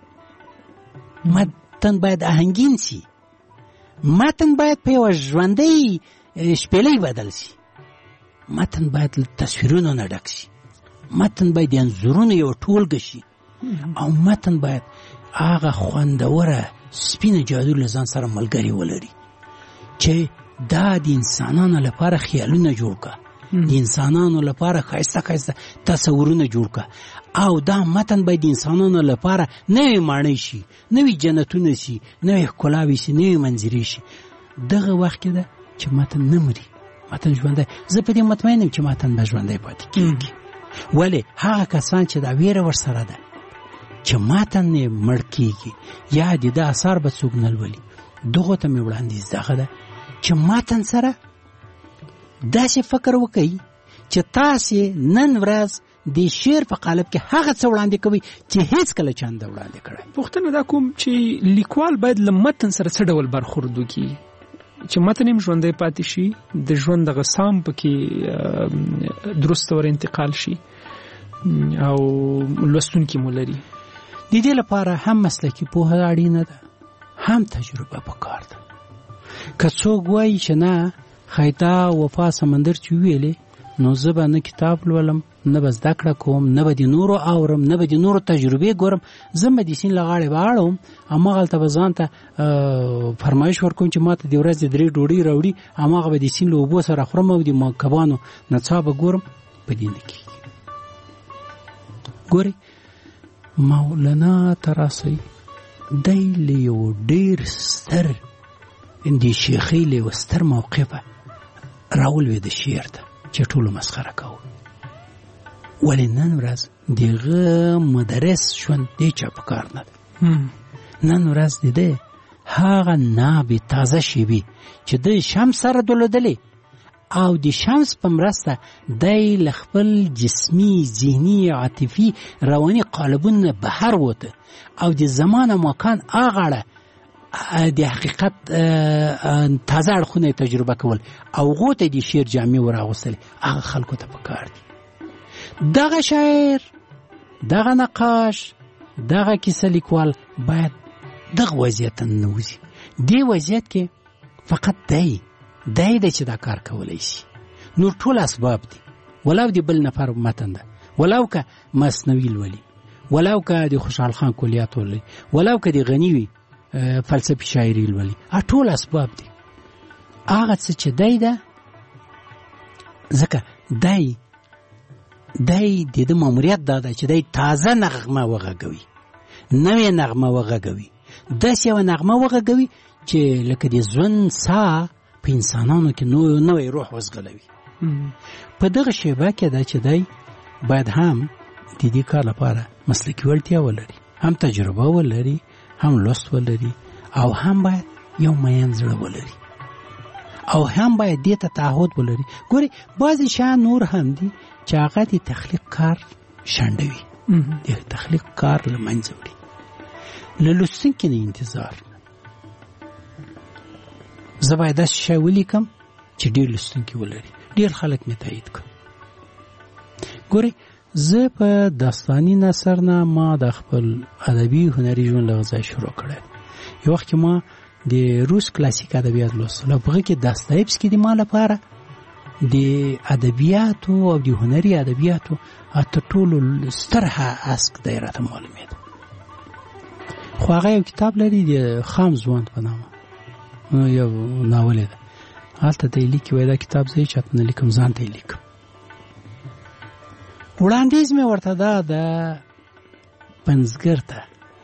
متن باید آهنګین سی متن باید په یوه ژوندۍ شپېلۍ بدل سی متن باید له تصویرونو نه ډک سی متن باید د انځورونو یوه ټولګه شي او متن باید هغه خوندوره سپینه جادو له ځان سره ملګري ولري چې دا د انسانانو لپاره خیالونه جوړ کړه د انسانانو لپاره ښایسته ښایسته تصورونه جوړ کړه او دا متن باید د انسانانو لپاره نوې ماڼۍ شي نوې جنتونه شي نوې ښکلاوې شي نوې منظرې شي. دغه وخت کې ده چې متن نه مري متن ژوندی. زه په دې مطمئن یم چې متن به ژوندی پاتې کېږي. ولې هغه کسان چې دا ویره ورسره ده چې متن یې مړ کېږي یا د ده اثار به څوک نه لولي دغو ته مې وړاندیز دغه ده چې متن سره داسې فکر وکړي چې تاسې نن ورځ د شعر په قالب کې هغه څه وړاندې کوي چې هیڅ کله چا نه وړاندې کړی. پوښتنه دا کوم چې لیکوال باید له متن سره څه ډول برخورد وکړي چې متن یې ژوندی پاتې شي د ژوند دغه سام پکې درست ور انتقال شي او لوستونکي مو لري. د دې لپاره هم مسلکي پوهه اړینه ده هم تجربه پکار ده. که څوک وایي چې نه خیتا وفا سمندر چې ویلې نو زه به نه کتاب لولم نه به زده کړه کوم نه به د نورو اورم نه به د نورو تجربې ګورم زه به د سیند له غاړې به اړوم هماغلته به ځان ته فرمایش ورکوم چې ما ته د ورځې درې ډوډۍ راوړي هماغه به د سیند له اوبو سره خورم او د کبانو نڅا به ګورم په دې نه کېږي. ګورئ مولانا تراسي دی له یو ډېر ستر د شیخۍ له یوه ستر موقفه راولوېده شعر ته چې ټولو مسخره کوو. ولې نن ورځ دغه مدرس ژوند دی چا په کار نه ده. نن ورځ د ده هغه نابې تازه شیبې چې د شمس سره درلودلې او د شمس په مرسته دی له خپل جسمي ذهني عاطفي رواني قالبونه بهر وته او د زمان او مکان هغه د حقیقت تازه اړخونه تجربه کول او هغو ته د شعر جامې وراغوستلې هغه خلکو ته پکار دي. دغه شاعر دغه نقاش دغه کیسه لیکوال باید دغه وضعیت نه وځي. دې وضعیت کې فقط دی دی دی چې دا کار کولی شي. نور ټول اسباب دي ولو د بل نفر متن ده ولو که مثنوي لولي ولو که د خوشحال خان کلیات ولولي ولو که د غني وي فلسفي شاعري لولي ټول اسباب دي هغه څه چې دی ده ځکه دی دی د ماموریت دا ده چې دی تازه نغمه وغږوي نوې نغمه وغږوي داسې یوه نغمه وغږوي چې لکه د ژوند ساه په انسانانو کې نوی روح وزغلوي په دغه شیبه کې ده چې دی باید هم د دې کار لپاره مسلکي وړتیا ولري هم تجربه ولري هم لوست ولري او هم باید یو مین زړه ولري او هم باید دې ته تعهد ولري ګوري بعضې شیان نور هم دي چې هغه د تخلیق کار شنډوي د تخلیق کار له منځه وړي له لوستونکي نه انتظار زه باید داسې شی ولیکم چې ډېر لوستونکي ولري ډېر خلک مې تایید کړ ګوري زه په داستاني نثر نه ما د خپل ادبي هنري ژوند له ځای شروع کړی یو وخت کې ما د روس کلاسیک ادبیات لوستل او په هغې کې داستایفسکي د ما لپاره د ادبیاتو او د هنري ادبیاتو تر ټولو ستر هسک دی راته معلومېده خو هغه یو کتاب لري د خام ځوان په نامه یو ناول ده هلته ته یې لیکي وایي دا کتاب زه یې چاته نه لیکم ځان ته یې لیکم وړاندیز مې ورته دا د پنځګر ته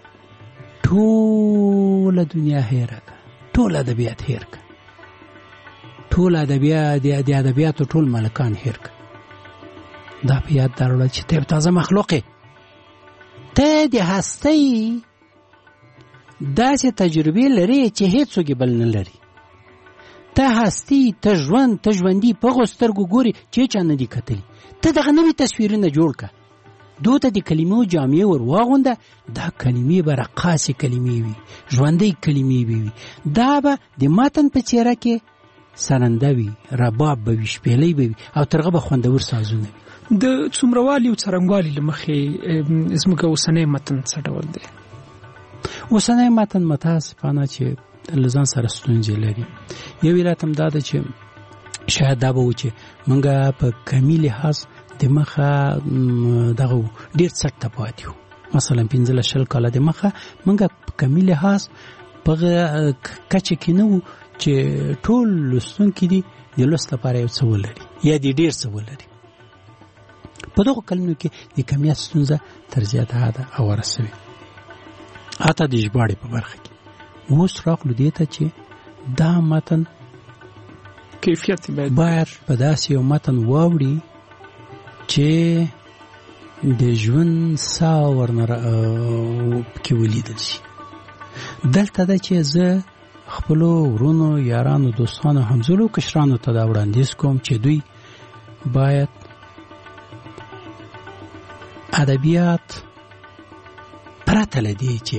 ټوله دنیا هیره کړه ټول ادبیات هیر کړه ټول ادبیات د ادبیاتو ټول ملکان هیر کړه دا په یاد دراوړه چې ته یو تازه مخلوق یې ته د هستۍ داسې تجربې لري چې هیڅوک بل نه لري ته هستی ته ژوند ته ژوندي په هغو سترګو ګوري چې هېچا نه دي کتلي ته دغه نوي تصویرونه جوړ کړه دو ته د کلمو جامې ور واغونده دا کلمې به رقاصې کلمې وي ژوندۍ کلمې به وي دا به د متن په څېره کې سرنده وي رباب به وي شپېلۍ به وي او تر هغه به خوندور سازونه وي د څومروالي او څرنګوالي له مخې زموږ اوسنی متن څه ډول دی اوسنی متن متاسفانه چې له ځان سره ستونزې لري یو علت هم دا ده چې شاید دا به و چې موږ په کمي لحاظ د مخه دغه ډېر څټ ته پاتې وو مثلا پنځلس شل کاله د مخه موږ په کمي لحاظ په کچه کې نه وو چې ټول لوستونکي دي د لوست لپاره یو څه ولري یا د ډېر څه ولري په دغو کلونو کې د کمیت ستونزه تر زیاته ده هواره سوې حتی د ژباړې په برخه کې اوس راغلو دې ته چې دا متن کیفیت باید په داسې یو متن واوړي چې د ژوند ساه ورنه پکې ولیدل شي دلته ده چې زه خپلو ورونو یارانو دوستانو همزولو کشرانو ته دا وړاندیز کوم چې دوی باید ادبیات پرته له دې چې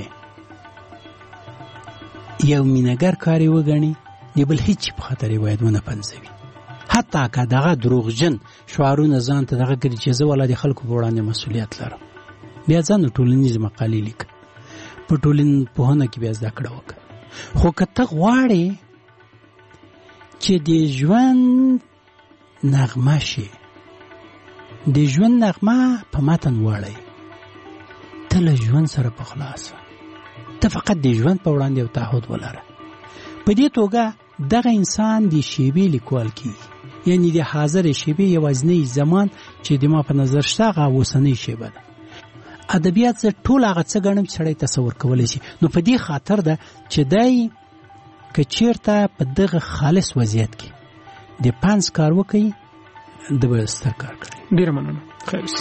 یو مینهګر کار یې وګڼي د بل هیڅ په خاطر یې باید ونه پنځوي حتی که دغه دروغجن شعارونه ځان ته دغه کړي چې زه والا د خلکو په وړاندې مسؤلیت لرم بیا ځان ټولنیزې مقالې لیکه په ټولنپوهنه کې بیا زده کړه وکړه خو که ته غواړې چې د ژوند نغمه شي د ژوند نغمه په متن واړی ته له ژوند سره په خلاصه ته فقط د ژوند په وړاندې یو تعهد ولره په دې توګه دغه انسان د شیبې لیکوال کیږي یعنی د حاضر شیبې یوازینی زمان چې د ما په نظر شته هغه اوسنۍ شیبه ده ادبیات زه ټول هغه څه ګڼم چې سړی تصور کولی شي نو په دې خاطر ده چې دی که چېرته په دغه خالص وضعیت کې د پنځ کار وکړي د به ستر کار کړي ډېره مننه خیر اوسې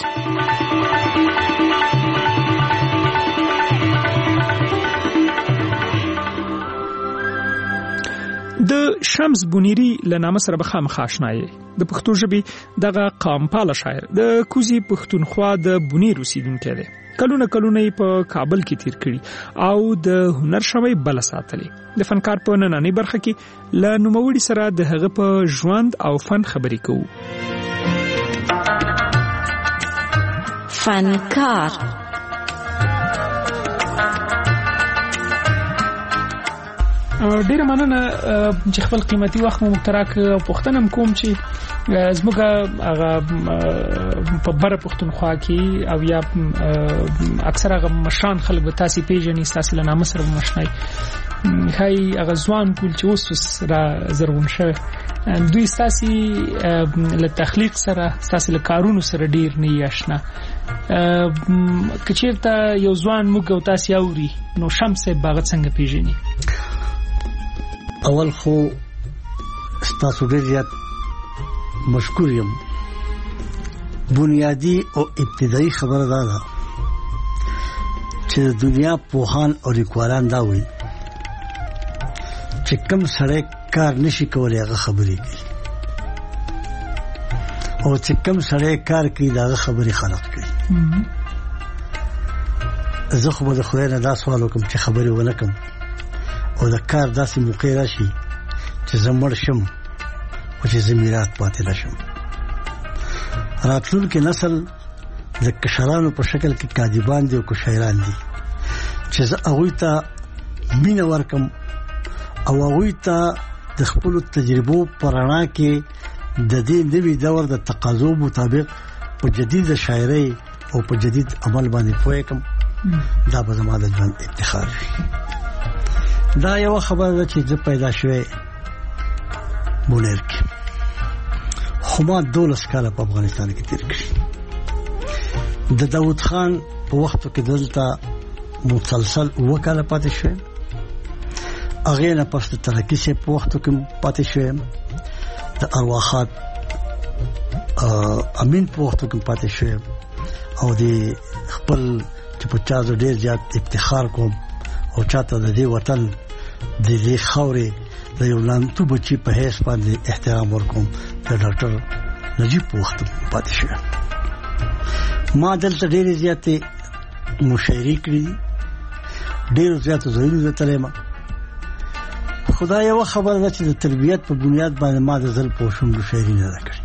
د شمس بونیری له نامه سره به خامخا اشنا یې د پښتو ژبې دغه قامپاله شاعر د کوزي پښتونخوا د بونیر اوسیدونکی دی کلونه کلونه یې په کابل کې تیر کړي او د هنر شمعې بله ساتلې د فنکار په نننۍ برخه کې له نوموړي سره د هغه په ژوند او فن خبرې کوو فنکار ډیره مننه چې خپل قیمتي وخت مو مقتراک او پښتنم کوم چې زموږ هغه په بره پښتونخوا کې او یا اکثر هغه مشران خلک به تاسو پیژنې تاسو له نامه سره مشنای هاي هغه ځوان کول چې اوس را زرغون شوی دوی تاسو له تخلیق سره تاسو له کارونو سره ډیر نه آشنا کچیرته یو ځوان موږ او تاسو یوري نو شمس باغ څنګه پیژنې اول خو تاسو ډیر زیات مشکور یم بنیادی او ابتدایي خبره ده چې دنیا پوهان او لیکوالان دا وایي چې کوم سړی کار نشي کولای هغه خبرې کوي او چې کوم سړی کار کوي دا خبرې خلق کوي زه خو به خو نه دا سوال وکم چې خبرې ونه کوم او دا کار داسې موقع راشي چې زمړ شم او چې زمیرات پاتې راشم راتلونکي نسل د کشرانو په شکل کې کاذبان دي او شاعران دي چې زه هغه ته مینه ورکم او هغه ته د خپل تجربو پرانا کې د دې نوي دور د تقاضو مطابق په جدید شاعري او په جدید عمل باندې پوهه کوم دا به زموږ د ژوند افتخار وي دا یو خبره ده چې زه پیدا شوې بونیر کې خو ما دولس کاله په افغانستان کې تیر کړی د داوود خان په وخت کې دلته مسلسل وکاله پاتې شوم هغه نه پس ترقی سه په وخت کې پاتې شوم د ارواحات امین په وخت کې پاتې شوم او د خپل چې په چا ډېر زیات افتخار کوم او چاته د دې وطن د دې خاورې د یو لانتو بچي په هیڅ باندې احترام ورکوم د ډاکټر نجیب په وخت پاتې شوم ما دلته ډېر زیات مشاعرې کړې ډېر زیات زوینه تلمه خدای یو خبر ده چې د تربيت په بنیاد باندې ما د ځل پوښوم د شاعري نه کړې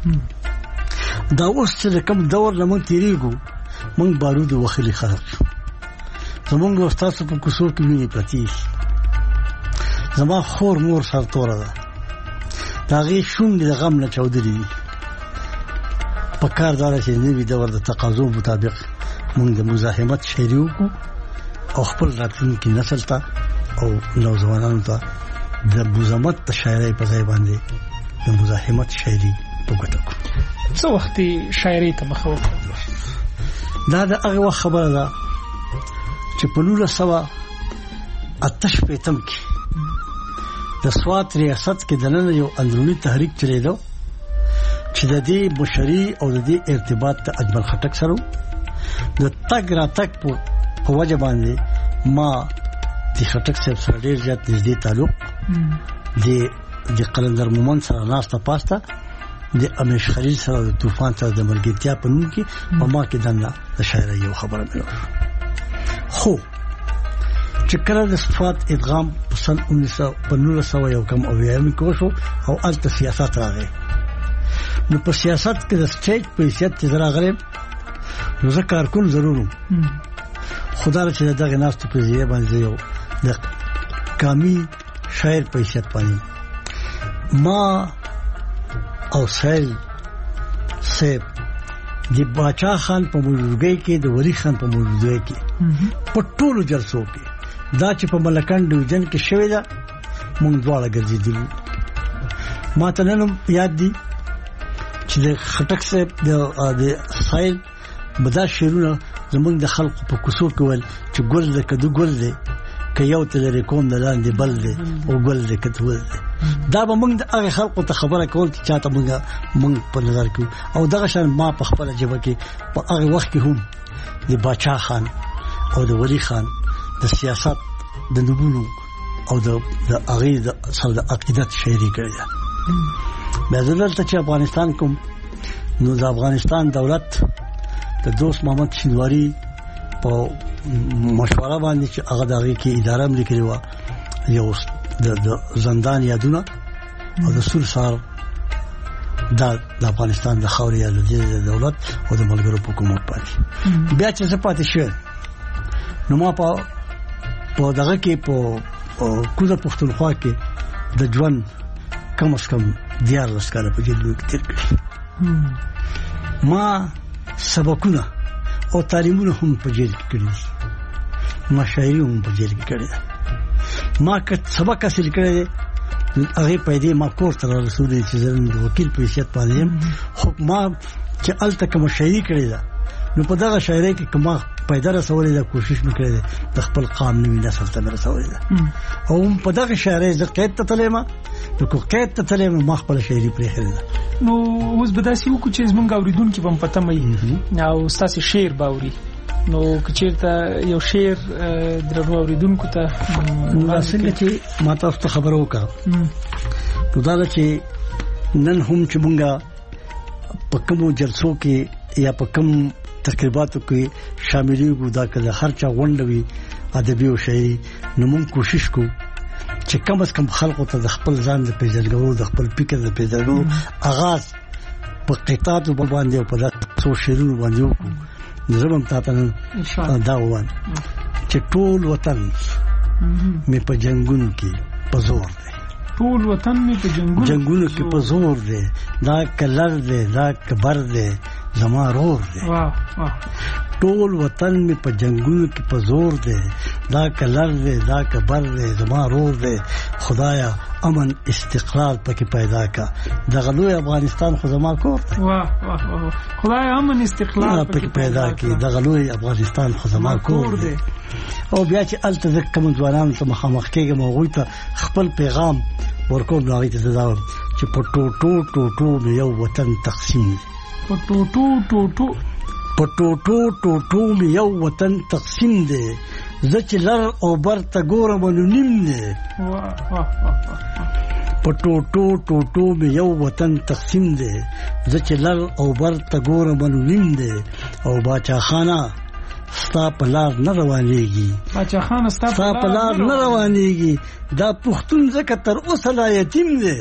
دا اوس چې کوم دور لمون تیریږو مونږ بارود وخلي خراب شو زمونږ استاد په کوڅو کې ویني پتی زما خور مور سر توره ده دا غي شوم د غم نه چودري په کار دار چې نوی دور د تقاضو مطابق مونږ د مزاحمت شاعري وکړو او خپل راتلونکي نسل ته او نوځوانانو ته د مزاحمت شاعري په ځای باندې د مزاحمت شاعري وکړو څو وخت شاعري ته مخه وکړه دا د هغه خبره ده چې په نوله سوا اتش پېتم کې د سوات ریاست کې دنه یو اندرونی تحریک چلیدو چې د دې بشري او د دې ارتباط ته اجمل خټک سره د تګ را تک په وجه باندې ما د خټک سره ډېر زیات نږدې تعلق د د قلندر مومن سره ناسته پاسته د امیش خلیل سره د طوفان سره د ملګرتیا په نوم کې په ما کې دنه د شاعري یو خبره مې خو چې کله د صفات ادغام په سن انیس سو نولس یو کم او یم کې وشو او الته سیاست راغی نو په سیاست کې د سټیج په حیثیت چې راغلی نو زه کارکون ضرورم خدای چې دغه ناست په ځای باندې یو د کامی شاعر په حیثیت باندې ما او سیل سیب دی باچا خان په موجودګۍ کې د ولی خان په موجودګۍ کې په ټولو جلسو کې دا چې په ملکان ډیوژن کې شوې ده مونږ دواړه ګرځېدل ما ته نن یاد دي چې د خټک صاحب د سایل بدا شیرونه زمونږ د خلکو په کوڅو کې ول چې ګل د کدو ګل دی که یو ته لري کوم د لاندې بل دی او ګل د کدو ول دی دا به موږ د هغه خلکو ته خبره کول چې چاته موږ موږ په نظر کې او دغه شان ما په خپل جبه کې په هغه وخت کې هم د باچا خان او د ولی خان د سیاست د نبونو او د هغه د سره د عقیدت شاعري کړی دا مې دلته چې افغانستان کوم نو د افغانستان دولت د دوست محمد شینواری په مشوره باندې چې هغه دغه کې اداره ملي کړی و یو د زندان یادونه او د سول سار د افغانستان د خاورې د دولت او د ملګرو حکومت پاتې بیا چې زه پاتې شوم نو ما په په دغه کې په کوزه پښتونخوا کې د ژوند کم از کم دیارلس کاله په جیل کې تیر کړي. ما سبقونه او تعلیمونه هم په جیل کې کړي، ما شاعري هم په جیل کې کړې ده. ما که سبق حاصل کړی دی هغې پیدې ما کور ته رارسولې چې زه د وکیل په حیثیت باندې یم، خو ما چې هلته کومه شاعري کړې ده نو په دغه شاعرۍ کې که ما پیدا رسولې ده کوشش مې کړی دی د خپل قام نوي نسل ته مې رسولې ده. او په دغه شاعرۍ زه قید ته تللی یم، نو که قید ته تللی یم ما خپله شاعري پرېښې ده. نو اوس به داسې وکړو چې زمونږ اورېدونکي به هم په تمه وي او ستاسې شعر به اوري، نو که چېرته یو شعر درنو اورېدونکو ته نو څنګه چې ما تاسو ته خبره وکړه نو دا ده چې نن هم چې مونږ په کومو جلسو کې یا په کوم تقریباتو کې شاملېږو، دا که د هر چا غونډه وي ادبي او شاعري، نو مونږ کوشش کوو چې کم از کم خلکو ته د خپل ځان د پېژندګلو د خپل فکر د پېژندګلو آغاز په قطعاتو باندې او په داسې شعرونو باندې وکړو. زه به هم تاته دا ووایم چې ټول وطن مې په جنګونو کې په زور دی، ټول وطن مې په جنګونو کې په زور دی، دا کلر دی، دا کبر دی، زما رور دی. ټول وطن مې په جنګونو کې په زور دی، دا کلر دی، دا کبر دی، زما رور دی. خدایا امن استقرار پکې پیدا کا، دغه لوی افغانستان خو زما کور دی. واه واه واه خدایا امن استقرار پکې پیدا کی، دغه لوی افغانستان خو زما کور دی. او بیا چې الته د کوم ځوانانو ته مخامخ کېږم هغوی ته خپل پیغام ورکوم، نو هغوی ته زه دا وایم چې په ټوټو ټوټو مې یو وطن تقسیم دی، په ټوټو ټوټو په ټوټو ټوټو مې یو وطن تقسیم دی، زه چې لر او بر ته ګورم نو نیم دی. په ټوټو ټوټو مې یو وطن تقسیم دی، زه چې لر او بر ته ګورم نو نیم دی. او باچا خانه ستا په لار نه روانېږي، باچا خانه ستا په لار نه روانېږي، دا پښتون ځکه تر اوسه لا یتیم دی.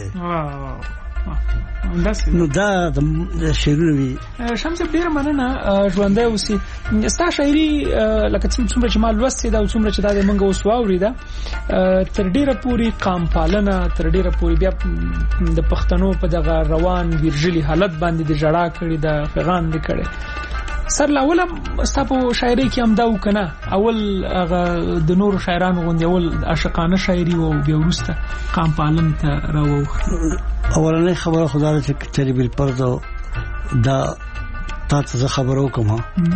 نو دا د شعرونه وي. شمس ډېره مننه ژوندی اوسې. ستا شاعري لکه څومره چې ما لوستې ده او څومره چې دا د موږ اوس واورېده تر ډېره پورې قام پالنه، تر ډېره پورې بیا د پښتنو په دغه روان ویرژلي حالت باندې د ژړا کړې ده، فغان دې کړی. سر لاوله ستا په شاعرۍ کې هم دا و که نه، اول هغه د نورو شاعرانو غوندې اول عاشقانه شاعري و او بیا وروسته قام پالن ته راواوښتې؟ اولنۍ خبره خو دا ده چې چرې بالفرض دا تا ته زه خبره وکړم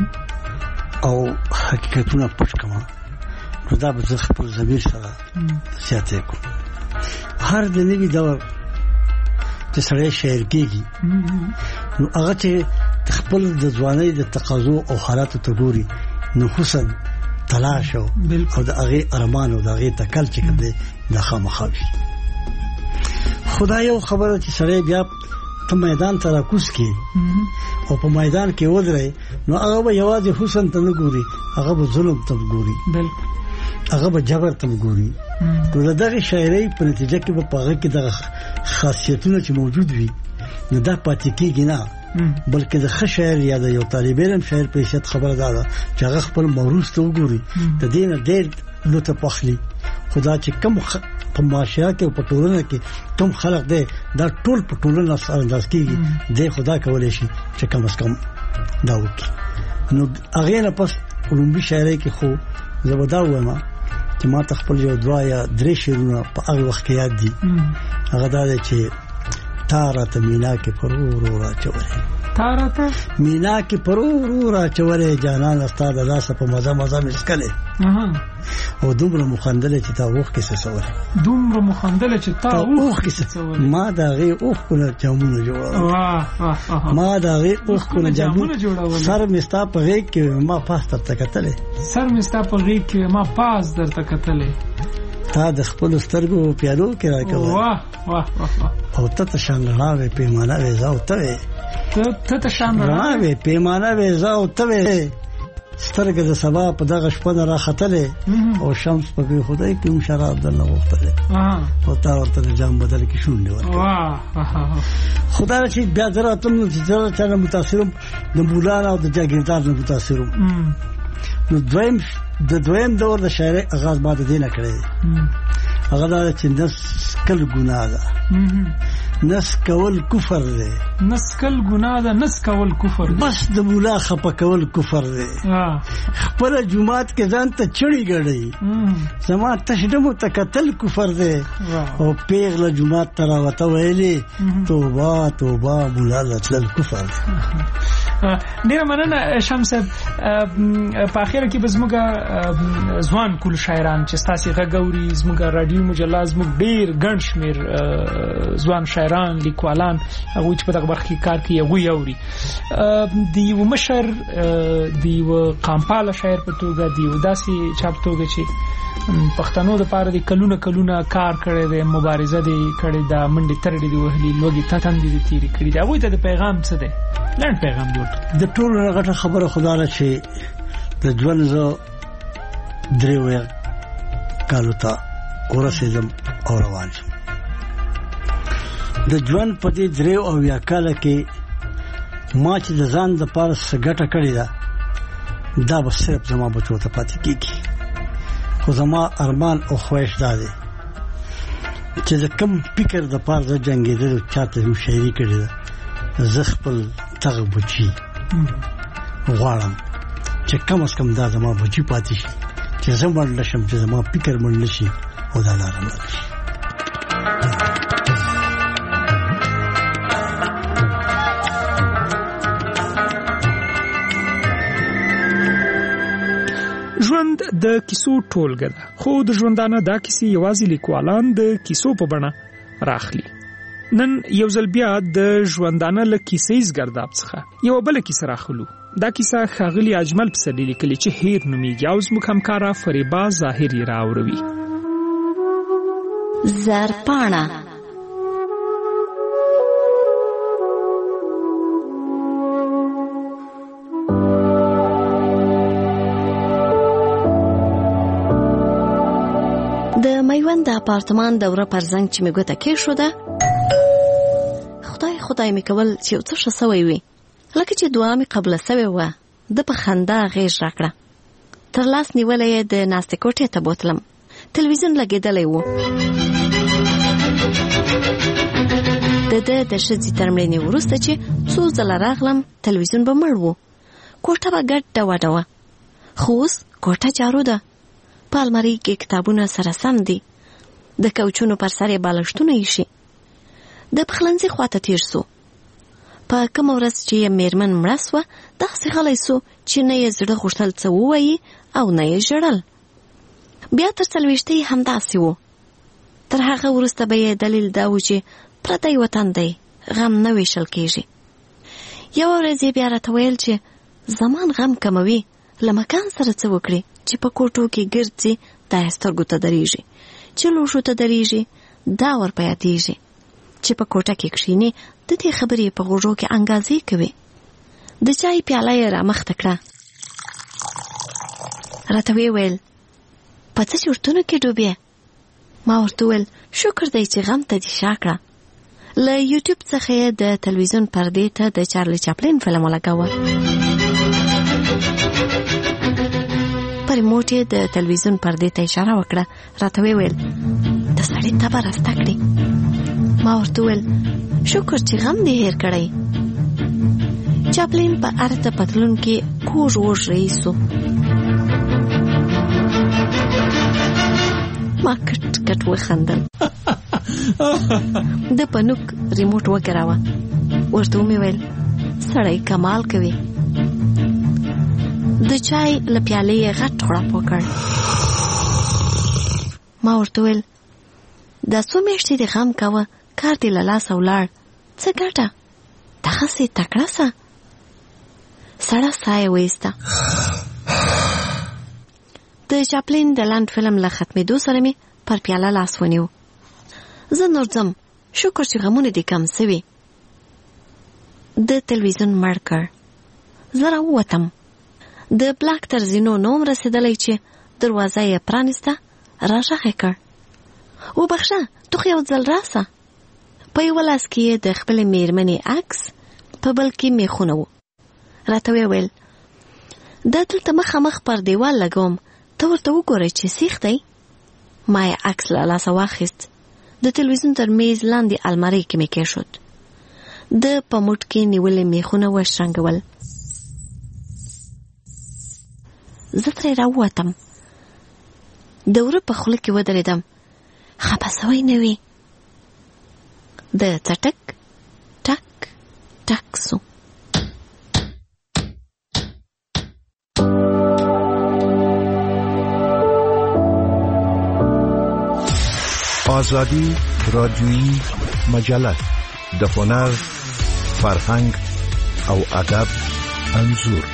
او حقیقتونه پټ کړم نو دا به زه خپل ضمیر سره زیاتی کړم. هر د نوي دور چې سړی شاعر کېږي نو هغه چې خپل د ځوانۍ د تقاضو او حالاتو ته ګوري نو حسن تلاش او د هغې ارمان او د هغې تکل چې کوم دی دا خامخا وي. خدا یو خبره چې سړی بیا ته میدان ته راکوز کړي او په میدان کې ودرې نو هغه به یوازې حسن ته نه ګوري، هغه به ظلم ته ګوري، هغه به جبر ته ګوري. نو د دغې شاعرۍ په نتیجه کې به په هغه کې دغه خاصیتونه چې موجود وي نو دا پاتې کېږي نه، بلکې د ښه شاعر یا د یو طالب علم شاعر په حیثیت خبره دا ده چې هغه خپل موروث ته وګوري، د دې نه ډېر لطف اخلي. خدا چې کم په معاشره کې او په ټولنه کې کوم خلق دی دا ټول په ټولنه سره انداز کېږي، دی خدا کولی شي چې کم از کم دا وکړي. نو هغې نه پس علومبي شاعرۍ کې خو زه به دا ووایم چې ما ته خپل یو دوه یا درې شعرونه په هغه وخت کې یاد دي. هغه دا دی چې تا راته مینا کې پر ورو راچولې، تا راته مینا کې پر ورو راچولې، جانان ستا د لاسه په مزه مزه مې څکلې، او دومره مخندله چې تا اوښ کې څڅولې، دومره مخندله چې تا اوښ کې څڅولې، ما د هغې اوښکونه جامونه جوړول، ما د هغې اوښکونه جامونه جوړول، سر مې ستا په غېږ کې ما پاس درته کتلې، سر مې ستا په غېږ کې ما پاس درته کتلې، تا د خپلو سترګو پیالو کې راکول، او ته ته شان رڼا وې پیمانه وې زه او ته وې، ته ته شان رڼا وې پیمانه وې زه او ته وې، سترګې د سبا په دغه شپه نه راختلې، او شمس په بې خدای کې هم شراب درنه غوښتلې، او تا ورته د جام بدل کې شونډې ورکړې. خو دا چې بیا زه راتلم نو چې زه چا نه متاثر وم د مولان او د جاګیردار نه متاثر وم. نو دویم د دویم دور د شاعرۍ آغاز ما د دې نه کړی دی. هغه دا چې نس کل ګناه ده نس کول کفر دی نس کل ګناه ده نس کول کفر دی بس د مولا خپه کول کفر دی خپل جمعات کې ځان ته چړی ګړی زما تشدمو ته قتل کفر دی او پیغله جمعات ته راوته ویلې توبه توبه مولا لتل کفر ډیره مننه شمس صاحب په اخر کې به زموږ ځوان کول شاعران چې ستاسو غږوري زموږ رادیو مجله زموږ ډیر ګڼ شمیر ځوان شاعران لیکوالان هغه چې په دغه برخه کې کار کوي هغه یوري دی و مشر دی و قامپاله شاعر په توګه دی و داسي چاپ توګه چې پښتنو د پاره د کلونه کلونه کار کړی دی مبارزه دی کړی دا منډي ترډي دی وهلي لوګي تاتم دی تیری کړی دا وایي ته د پیغام څه دی لړ پیغام دی د ټول غټه خبره خدا را چې د ژوند زو دریو کالو ته ورسېدم او روان شم د ژوند په دې دریو او یا کال کې ما چې د ځان د پاره سګټه کړی دا دا به صرف زما بچو ته پاتې کیږي خو زما ارمان او خواهش دا دی چې د کم فکر د پاره د جنگیدل چاته هم شاعري کړی دا زه خپل تغه بچي غواړم چې کم از کم دا زما بچي پاتې شي چې زه مړ نشم چې زما فکر مړ نشي او دا لاره مړ شي ژوند د کیسو ټولګه ده خو د ژوندانه دا کیسې یوازې لیکوالان د کیسو په بڼه راخلي نن یو ځل بیا د ژوندانه له کیسې زګرداب څخه یو بل کیسه راخلو دا کیسه ښاغلي اجمل پسرلي لیکلې چې هیر نومیږي او زموږ همکاره فریبا ظاهري راوروي زرپاڼه د میوند د اپارتمان دوره پر زنګ چې مې ګوته کې شو ده خدای خدای مې کول چې یو څه ښه سوی وي لکه چې دعا مې قبله سوې وه د په خندا غېږ راکړه تر لاس نیولی یې د ناستې کوټې ته بوتلم تلویزیون لګېدلی و د ده د ښځې تر مړینې وروسته چې څو ځله راغلم تلویزیون به مړ و کوټه به ګډ ډوه ډوه خو اوس کوټه جارو ده په المارۍ کې کتابونه سره سم دي د کوچونو پر سر یې بالښتونه ایښي د پخلنځي خواته تیر سو په کومه ورځ چې یې میرمن مړه سوه داسې غلی سو چې نه یې زړه غوښتل څه ووایي او نه یې ژړل بیا تر څلوېښتۍ همداسې و تر هغه وروسته به یې دلیل دا و چې پردی وطن دی غم نه ویشل کېږي یوه ورځ یې بیا راته ویل چې زمان غم کموي له مکان سره څه وکړي چې په کوټو کې ګرځي دا یې سترګو ته درېږي چې لوښو ته درېږي دا ورپه یادېږي چې په کوټه کې کښېني د دې خبرې په غوږو کې انګازې کوي د چای پیاله یې رامخته کړه راته ویې ویل په څه چورتونو کې ډوبې ما ورته وویل شکر دی چې غم ته دې شا کړه له یوټیوب څخه یې د تلویزیون پردې ته د چارلی چاپلین فلم ولګاوه په ریموټ یې د تلویزیون پردې ته اشاره وکړه راته ویې ویل د سړي تبه راسته کړې ما ورته ویل شکر چې غم دې هیر کړی چاپلین په ارته پتلون کې کوږ وږ رئیسو ما کټ کټ وخندل د پنوک ریموټ وګراوه ورته مې ویل سړی کمال کوي د چای له پیالې یې غټ غړپ وکړ ما ورته ویل دا څو میاشتې دې غم کوه کار دې له لاسه ولاړ څه ګټه دغسې تکړه سه سړه ساه یې وایسته د چاپلین د لنډ فلم له ختمېدو سره مې پر پیاله لاس ونیو زه نور ځم شکر چې غمونه دې کم سوي د تلویزیون مړ کړ زه راووتم د بلاک تر زینو نوم رسېدلی چې دروازه یې پرانیسته راغږ یې کړ وبخښه تو خو یو ځل راسه په یوه لاس کې یې د خپلې میرمنې عکس په بل کې میخونه و راته ویې ویل دا دلته مخامخ پر دیوال لګوم ته ورته وګورئ چې سیخ دی ما یې عکس له لاسه واخیست. د تلویزیون تر میز لاندې المارۍ کې مې کېښود. د په موټ کې نیولې میخونه وشرنګول. زه ترې راووتم. د وره په خوله کې ودرېدم. خپه سوی نه وي. د څټک ټک ټک سو. آزادی رادیویی مجله د هنر، فرهنګ او ادب انځور.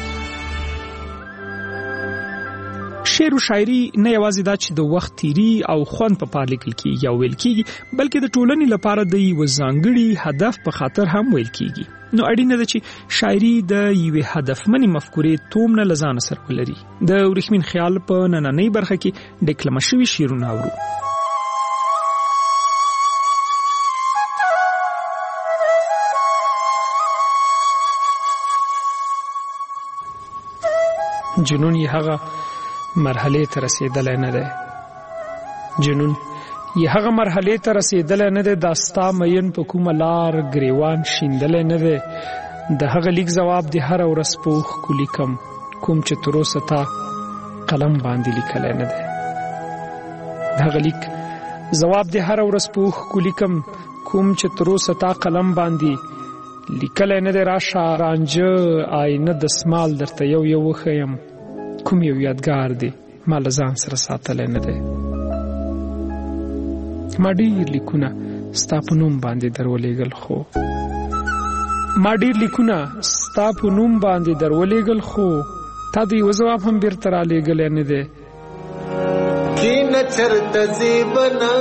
شعر و شاعري نه یوازې دا چې د وخت تیری او خوند په پار لیکل کېږي یا ویل کېږي، بلکې د ټولنې لپاره د یوه ځانګړي هدف په خاطر هم ویل کېږي. نو اړینه ده چې شاعري د یوې هدفمنې مفکورې تومنه له ځانه سره ولري. د ورېښمین خیال په نننۍ برخه کې ډیکلمه شوي شعرونه اورو. جنون یې هغه مرحله ته رسیدلی نه دی. جنون یې هغه مرحله ته رسیدلی نه دی. دا ستا مین په کومه لار ګریوان شیندلی نه دی. د هغه لیک ځواب د هره ورځ په اوښکو لیکم، کوم چې تر اوسه تا قلم باندې لیکلی نه دی. د هغه لیک ځواب د هره ورځ په اوښکو لیکم، کوم چې تر اوسه تا قلم باندې لیکلی نه دی. راشه رانجه آینه دسمال درته یو یو وښیم، کوم یو یادګار دی ما له ځان سره ساتلی نه دی. ما ډېر لیکونه ستا په نوم باندې درولېږل، خو ما ډېر لیکونه ستا په نوم باندې درولېږل خو تا د یوه ځواب هم بیرته رالېږلی نه دی. کینه چرته ځې بنه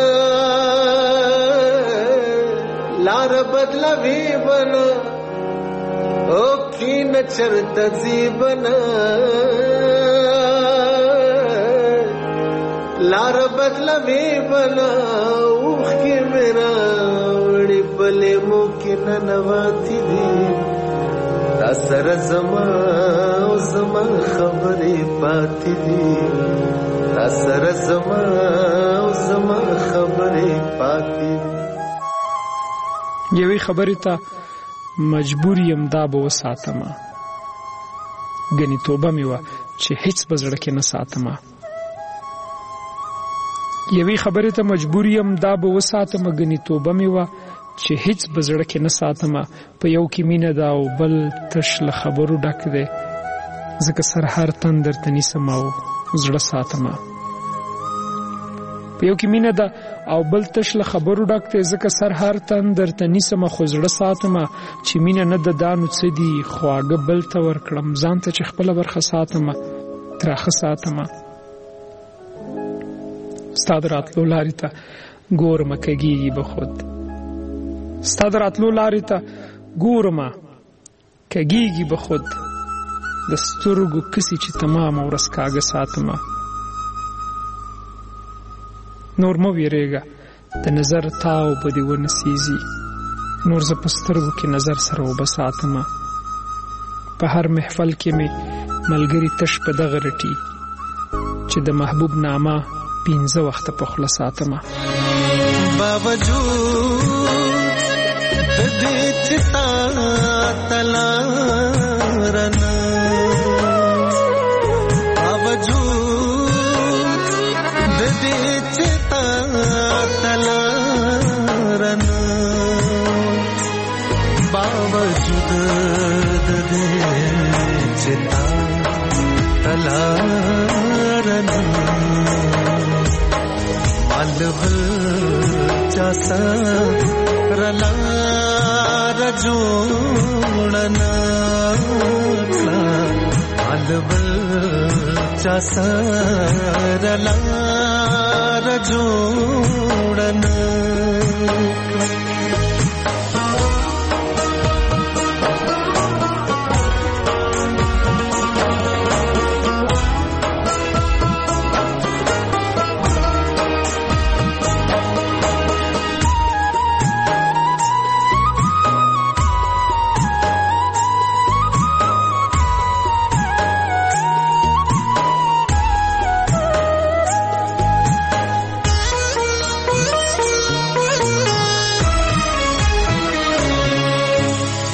لار بدلوي بنه، او کینه چرته ځې بنه لار بدلوي بنه، اوښکې مې راوړې بلې مو کې ننواتې دي. تا سره زما او زما خبرې پاتې دي. تا سره زما او زما خبرې پاتې دي. یوې خبرې ته مجبور یم دا به وساتمه، ګنې توبه مې وه چې هیڅ به زړه کې نه ساتمه. یوې خبرې ته مجبور یم دا به وساتمه، ګنې توبه مې وه چې هیڅ به زړه کې نه ساتمه. په یو کې مینه ده او بل تش له خبرو ډک دی، ځکه سر هر تن درته نیسم او زړه ساتمه. په یو کې مینه ده او بل تش له خبرو ډک دی، ځکه سر هر تن درته نیسمه خو زړه ساتمه. چې مینه نه ده دا نو څه دي، خواږه بل ته ورکړم، ځان ته چې خپله برخه ساتمه تراخه ساتمه. ستا د راتلو لارې ته ګورمه کږېږي به خود، ستا د راتلو لارې ته ګورمه کږېږي به خود. د سترګو کسي چې تمامه ورځ کاږه ساتمه. نور مه ویرېږه د نظر تاو به دې ونسیږي، نور زه په سترګو کې نظر سره اوبه ساتمه. په هر محفل کې مې ملګري تش په دغه رټي چې د محبوب نامه پینځه وخته په خوله ساتمه. باوجود د دې چې تا تلارنه، باوجود د دې چې تا تلارنه، باوجود د دې چې تا تلارنه، अलबल चासा रला रजोड़ना, अलबल चासा रला रजोड़ना.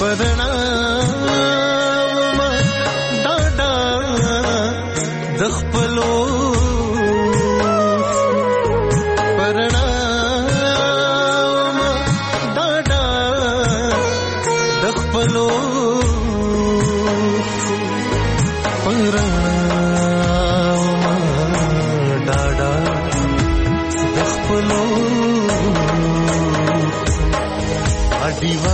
پرنا ډاډا د خپلو پرنا ډاډا د خپلو پرنا ډاډا د خپلو اډیو